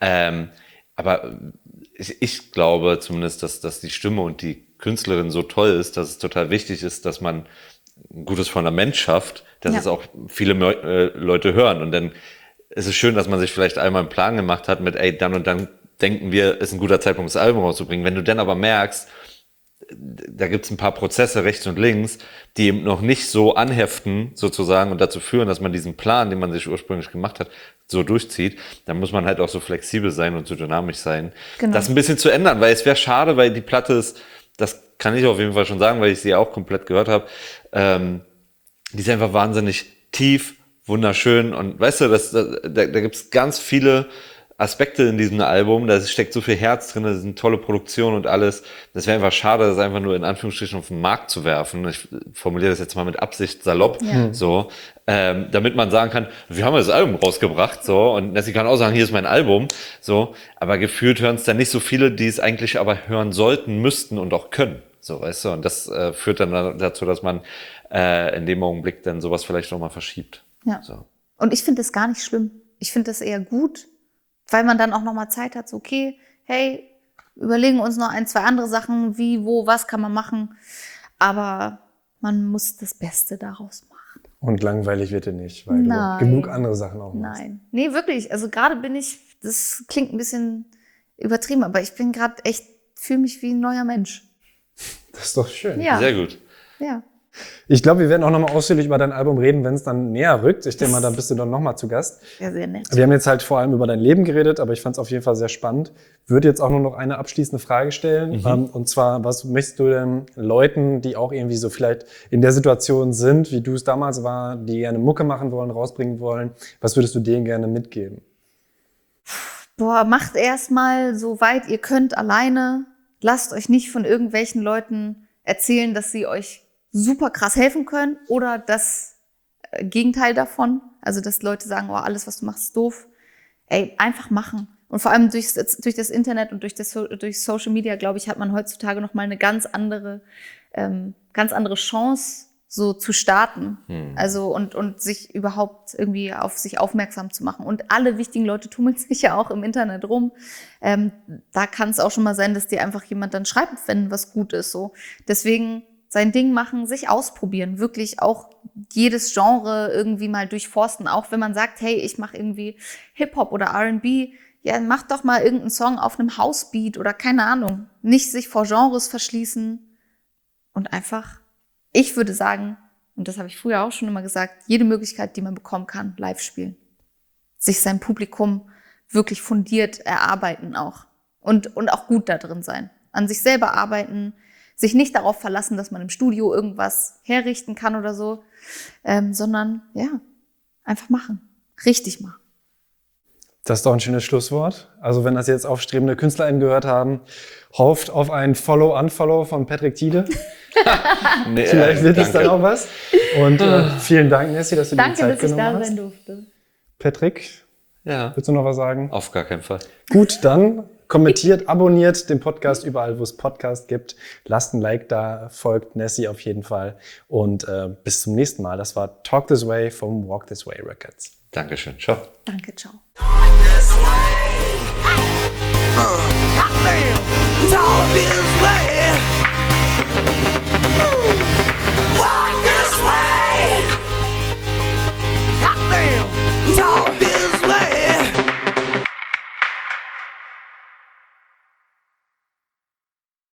Aber ich glaube zumindest, dass die Stimme und die Künstlerin so toll ist, dass es total wichtig ist, dass man ein gutes Fundament schafft, dass es auch viele Leute hören. Und dann ist es schön, dass man sich vielleicht einmal einen Plan gemacht hat mit, ey, dann und dann denken wir, ist ein guter Zeitpunkt, das Album rauszubringen. Wenn du dann aber merkst, da gibt's ein paar Prozesse rechts und links, die eben noch nicht so anheften sozusagen und dazu führen, dass man diesen Plan, den man sich ursprünglich gemacht hat, so durchzieht, dann muss man halt auch so flexibel sein und so dynamisch sein, das ein bisschen zu ändern, weil es wäre schade, weil die Platte ist, das kann ich auf jeden Fall schon sagen, weil ich sie ja auch komplett gehört habe, die ist einfach wahnsinnig tief, wunderschön und weißt du, da gibt's ganz viele Aspekte in diesem Album, da steckt so viel Herz drin, das ist eine tolle Produktion und alles. Das wäre einfach schade, das einfach nur in Anführungsstrichen auf den Markt zu werfen. Ich formuliere das jetzt mal mit Absicht salopp, so, damit man sagen kann, wir haben das Album rausgebracht, so, und Nessie kann auch sagen, hier ist mein Album, so, aber gefühlt hören es dann nicht so viele, die es eigentlich aber hören sollten, müssten und auch können, so, weißt du, und das führt dann dazu, dass man in dem Augenblick dann sowas vielleicht noch mal verschiebt. Ja. So. Und ich finde das gar nicht schlimm. Ich finde das eher gut, weil man dann auch noch mal Zeit hat, so, okay, hey, überlegen uns noch 1, 2 andere Sachen, wie, wo, was kann man machen. Aber man muss das Beste daraus machen. Und langweilig wird dir nicht, weil du genug andere Sachen auch machst. Nein, nee, wirklich. Also gerade das klingt ein bisschen übertrieben, aber ich bin gerade fühle mich wie ein neuer Mensch. Das ist doch schön. Ja. Sehr gut. Ja. Ich glaube, wir werden auch nochmal ausführlich über dein Album reden, wenn es dann näher rückt. Ich denke mal, dann bist du dann nochmal zu Gast. Ja, sehr nett. Wir haben jetzt halt vor allem über dein Leben geredet, aber ich fand es auf jeden Fall sehr spannend. Würde jetzt auch nur noch eine abschließende Frage stellen. Und zwar, was möchtest du denn Leuten, die auch irgendwie so vielleicht in der Situation sind, wie du es damals war, die gerne Mucke machen wollen, rausbringen wollen, was würdest du denen gerne mitgeben? Boah, macht erstmal so weit ihr könnt alleine. Lasst euch nicht von irgendwelchen Leuten erzählen, dass sie euch super krass helfen können oder das Gegenteil davon. Also, dass Leute sagen, oh, alles, was du machst, ist doof. ey, einfach machen. Und vor allem durch das Internet und durch Social Media, glaube ich, hat man heutzutage nochmal eine ganz andere Chance, so zu starten. Also und sich überhaupt irgendwie auf sich aufmerksam zu machen. Und alle wichtigen Leute tummeln sich ja auch im Internet rum. Da kann es auch schon mal sein, dass dir einfach jemand dann schreibt, wenn was gut ist. So. Deswegen sein Ding machen, sich ausprobieren, wirklich auch jedes Genre irgendwie mal durchforsten. Auch wenn man sagt, hey, ich mache irgendwie Hip-Hop oder R&B, ja, mach doch mal irgendeinen Song auf einem Housebeat oder keine Ahnung. Nicht sich vor Genres verschließen und einfach, ich würde sagen, und das habe ich früher auch schon immer gesagt, jede Möglichkeit, die man bekommen kann, live spielen. Sich sein Publikum wirklich fundiert erarbeiten auch. Und auch gut da drin sein. An sich selber arbeiten, sich nicht darauf verlassen, dass man im Studio irgendwas herrichten kann oder so, sondern ja, einfach machen. Richtig machen. Das ist doch ein schönes Schlusswort. Also wenn das jetzt aufstrebende KünstlerInnen gehört haben, hofft auf ein Follow-Unfollow von Patrick Tiede. Nee, Vielleicht wird es dann auch was. Und vielen Dank, Nessie, dass du dir die Zeit genommen hast. Danke, dass ich da sein durfte. Patrick, Ja, willst du noch was sagen? auf gar keinen Fall. Gut, dann kommentiert, abonniert den Podcast überall, wo es Podcast gibt. Lasst ein Like da, folgt Nessie auf jeden Fall. Und bis zum nächsten Mal. Das war Talk This Way vom Walk This Way Records. Dankeschön. Ciao. Danke, ciao. This way.